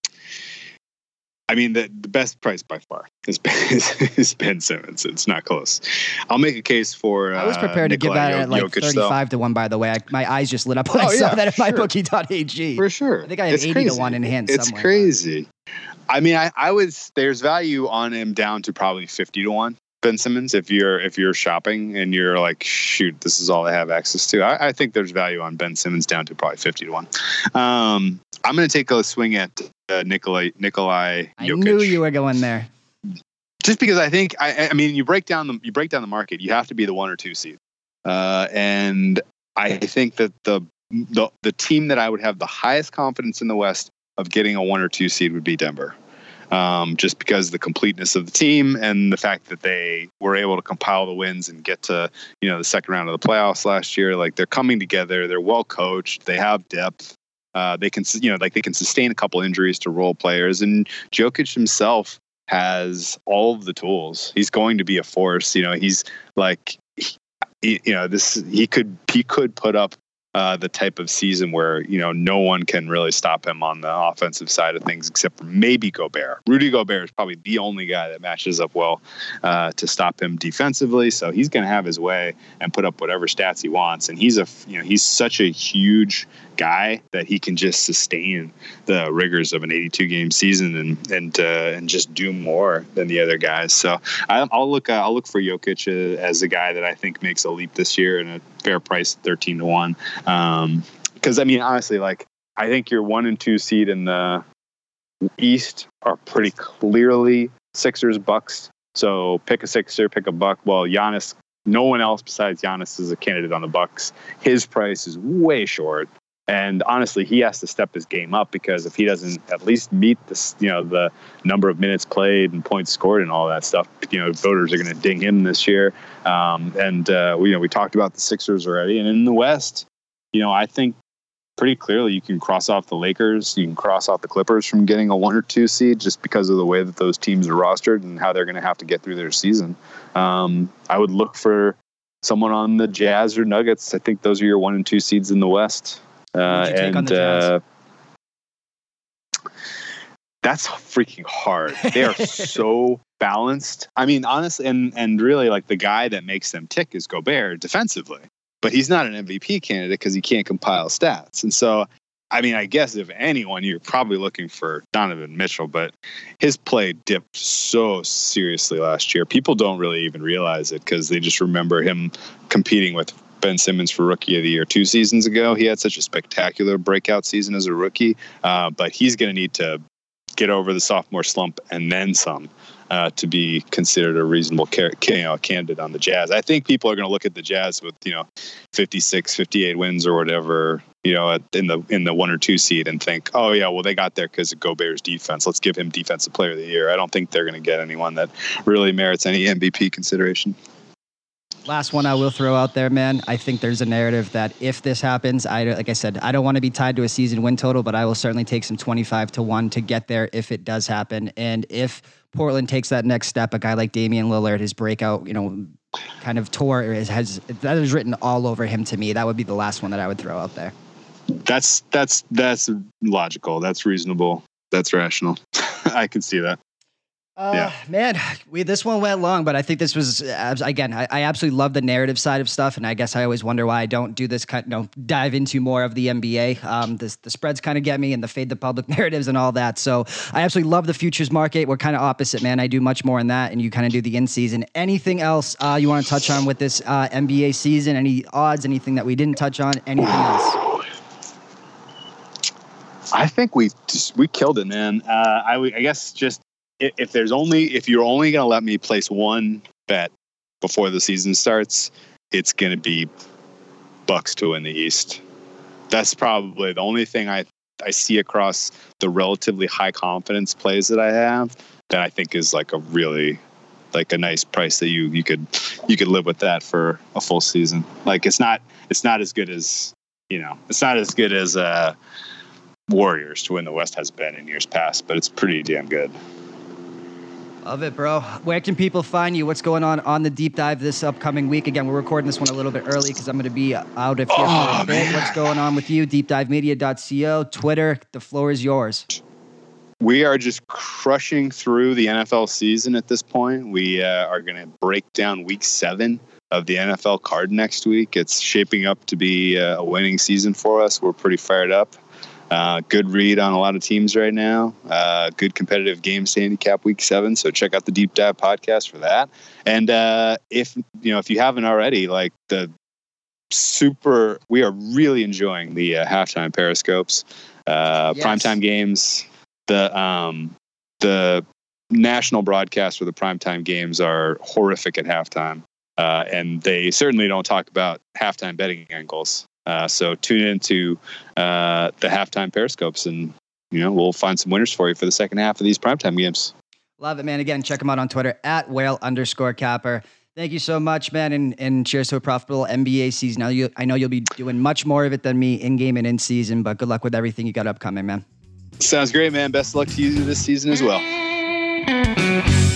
I mean, the, the best price by far is Ben, is Ben Simmons. It's not close. I'll make a case for. Uh, I was prepared Nikola to give that Jokic, at like thirty-five though. to one. By the way, I, my eyes just lit up when oh, I saw yeah, that at sure. my bookie dot a g. For sure, I think I have it's eighty crazy. to one in hand. It's somewhere, crazy. But. I mean, I, I would. There's value on him down to probably fifty to one. Ben Simmons, if you're if you're shopping and you're like, shoot, this is all I have access to. I, I think there's value on Ben Simmons down to probably fifty to one. Um, I'm going to take a swing at uh, Nikolai Nikolai Jokic. I knew you were going there. Just because I think I, I mean you break down the you break down the market, you have to be the one or two seed, uh, and I think that the, the the team that I would have the highest confidence in the West of getting a one or two seed would be Denver, um, just because of the completeness of the team and the fact that they were able to compile the wins and get to you know the second round of the playoffs last year. Like they're coming together, they're well coached, they have depth. Uh, they can you know like they can sustain a couple injuries to role players, and Jokic himself has all of the tools. He's going to be a force. You know, he's like, he, you know, this, he could, he could put up uh, the type of season where, you know, no one can really stop him on the offensive side of things except for maybe Gobert. Rudy Gobert is probably the only guy that matches up well uh, to stop him defensively. So he's going to have his way and put up whatever stats he wants. And he's a, you know, he's such a huge guy that he can just sustain the rigors of an eighty-two game season and and uh, and just do more than the other guys. So I, I'll look uh, I'll look for Jokic uh, as a guy that I think makes a leap this year in a fair price, thirteen to one. Um, because I mean, honestly, like I think your one and two seed in the East are pretty clearly Sixers, Bucks. So pick a Sixer, pick a Buck. Well, Giannis, no one else besides Giannis is a candidate on the Bucks. His price is way short. And honestly, he has to step his game up because if he doesn't at least meet this, you know, the number of minutes played and points scored and all that stuff, you know, voters are going to ding him this year. Um, and uh, we, you know, we talked about the Sixers already. And in the West, you know, I think pretty clearly you can cross off the Lakers, you can cross off the Clippers from getting a one or two seed just because of the way that those teams are rostered and how they're going to have to get through their season. Um, I would look for someone on the Jazz or Nuggets. I think those are your one and two seeds in the West. Uh, and uh, that's freaking hard. They are so balanced. I mean, honestly, and, and really like the guy that makes them tick is Gobert defensively, but he's not an M V P candidate because he can't compile stats. And so, I mean, I guess if anyone, you're probably looking for Donovan Mitchell, but his play dipped so seriously last year. People don't really even realize it because they just remember him competing with Ben Simmons for Rookie of the Year two seasons ago. He had such a spectacular breakout season as a rookie, uh, but he's going to need to get over the sophomore slump and then some uh, to be considered a reasonable car- you know, candidate on the Jazz. I think people are going to look at the Jazz with, you know, fifty-six, fifty-eight wins or whatever, you know, in the in the one or two seed and think, oh, yeah, well, they got there because of Gobert's defense. Let's give him Defensive Player of the Year. I don't think they're going to get anyone that really merits any M V P consideration. Last one I will throw out there, man. I think there's a narrative that if this happens, I like I said, I don't want to be tied to a season win total, but I will certainly take some twenty-five to one to get there if it does happen. And if Portland takes that next step, a guy like Damian Lillard, his breakout, you know, kind of tour is, has that is written all over him to me. That would be the last one that I would throw out there. That's that's that's logical. That's reasonable. That's rational. I can see that. Uh, yeah. Man, we this one went long, but I think this was again. I, I absolutely love the narrative side of stuff, and I guess I always wonder why I don't do this kind. You know, dive into more of the N B A. Um, this, the spreads kind of get me, and the fade the public narratives and all that. So I absolutely love the futures market. We're kind of opposite, man. I do much more in that, and you kind of do the in season. Anything else uh, you want to touch on with this uh, N B A season? Any odds? Anything that we didn't touch on? Anything else? I think we just, we killed it, man. Uh, I, I guess just. If there's only, if you're only going to let me place one bet before the season starts, it's going to be Bucks to win the East. That's probably the only thing I, I see across the relatively high confidence plays that I have that I think is like a really, like a nice price that you, you could, you could live with that for a full season. Like it's not, it's not as good as, you know, it's not as good as uh, Warriors to win the West has been in years past, but it's pretty damn good. Love it, bro. Where can people find you? What's going on on the deep dive this upcoming week? Again, we're recording this one a little bit early because I'm going to be out of here oh, for a bit. Man. What's going on with you? deep dive media dot co, Twitter. The floor is yours. We are just crushing through the N F L season at this point. We uh, are going to break down week seven of the N F L card next week. It's shaping up to be a winning season for us. We're pretty fired up. Uh, good read on a lot of teams right now. Uh, good competitive games to handicap week seven. So check out the Deep Dive podcast for that. And uh, if you know if you haven't already, like the super, we are really enjoying the uh, halftime periscopes, uh, yes. primetime games. The um, the national broadcasts for the primetime games are horrific at halftime, uh, and they certainly don't talk about halftime betting angles. Uh, so tune into uh, the halftime periscopes, and you know we'll find some winners for you for the second half of these primetime games. Love it, man. Again, check them out on Twitter at whale underscore capper. Thank you so much, man, and, and cheers to a profitable N B A season. Now, you, I know you'll be doing much more of it than me in game and in season, but good luck with everything you got upcoming, man. Sounds great, man. Best of luck to you this season as well.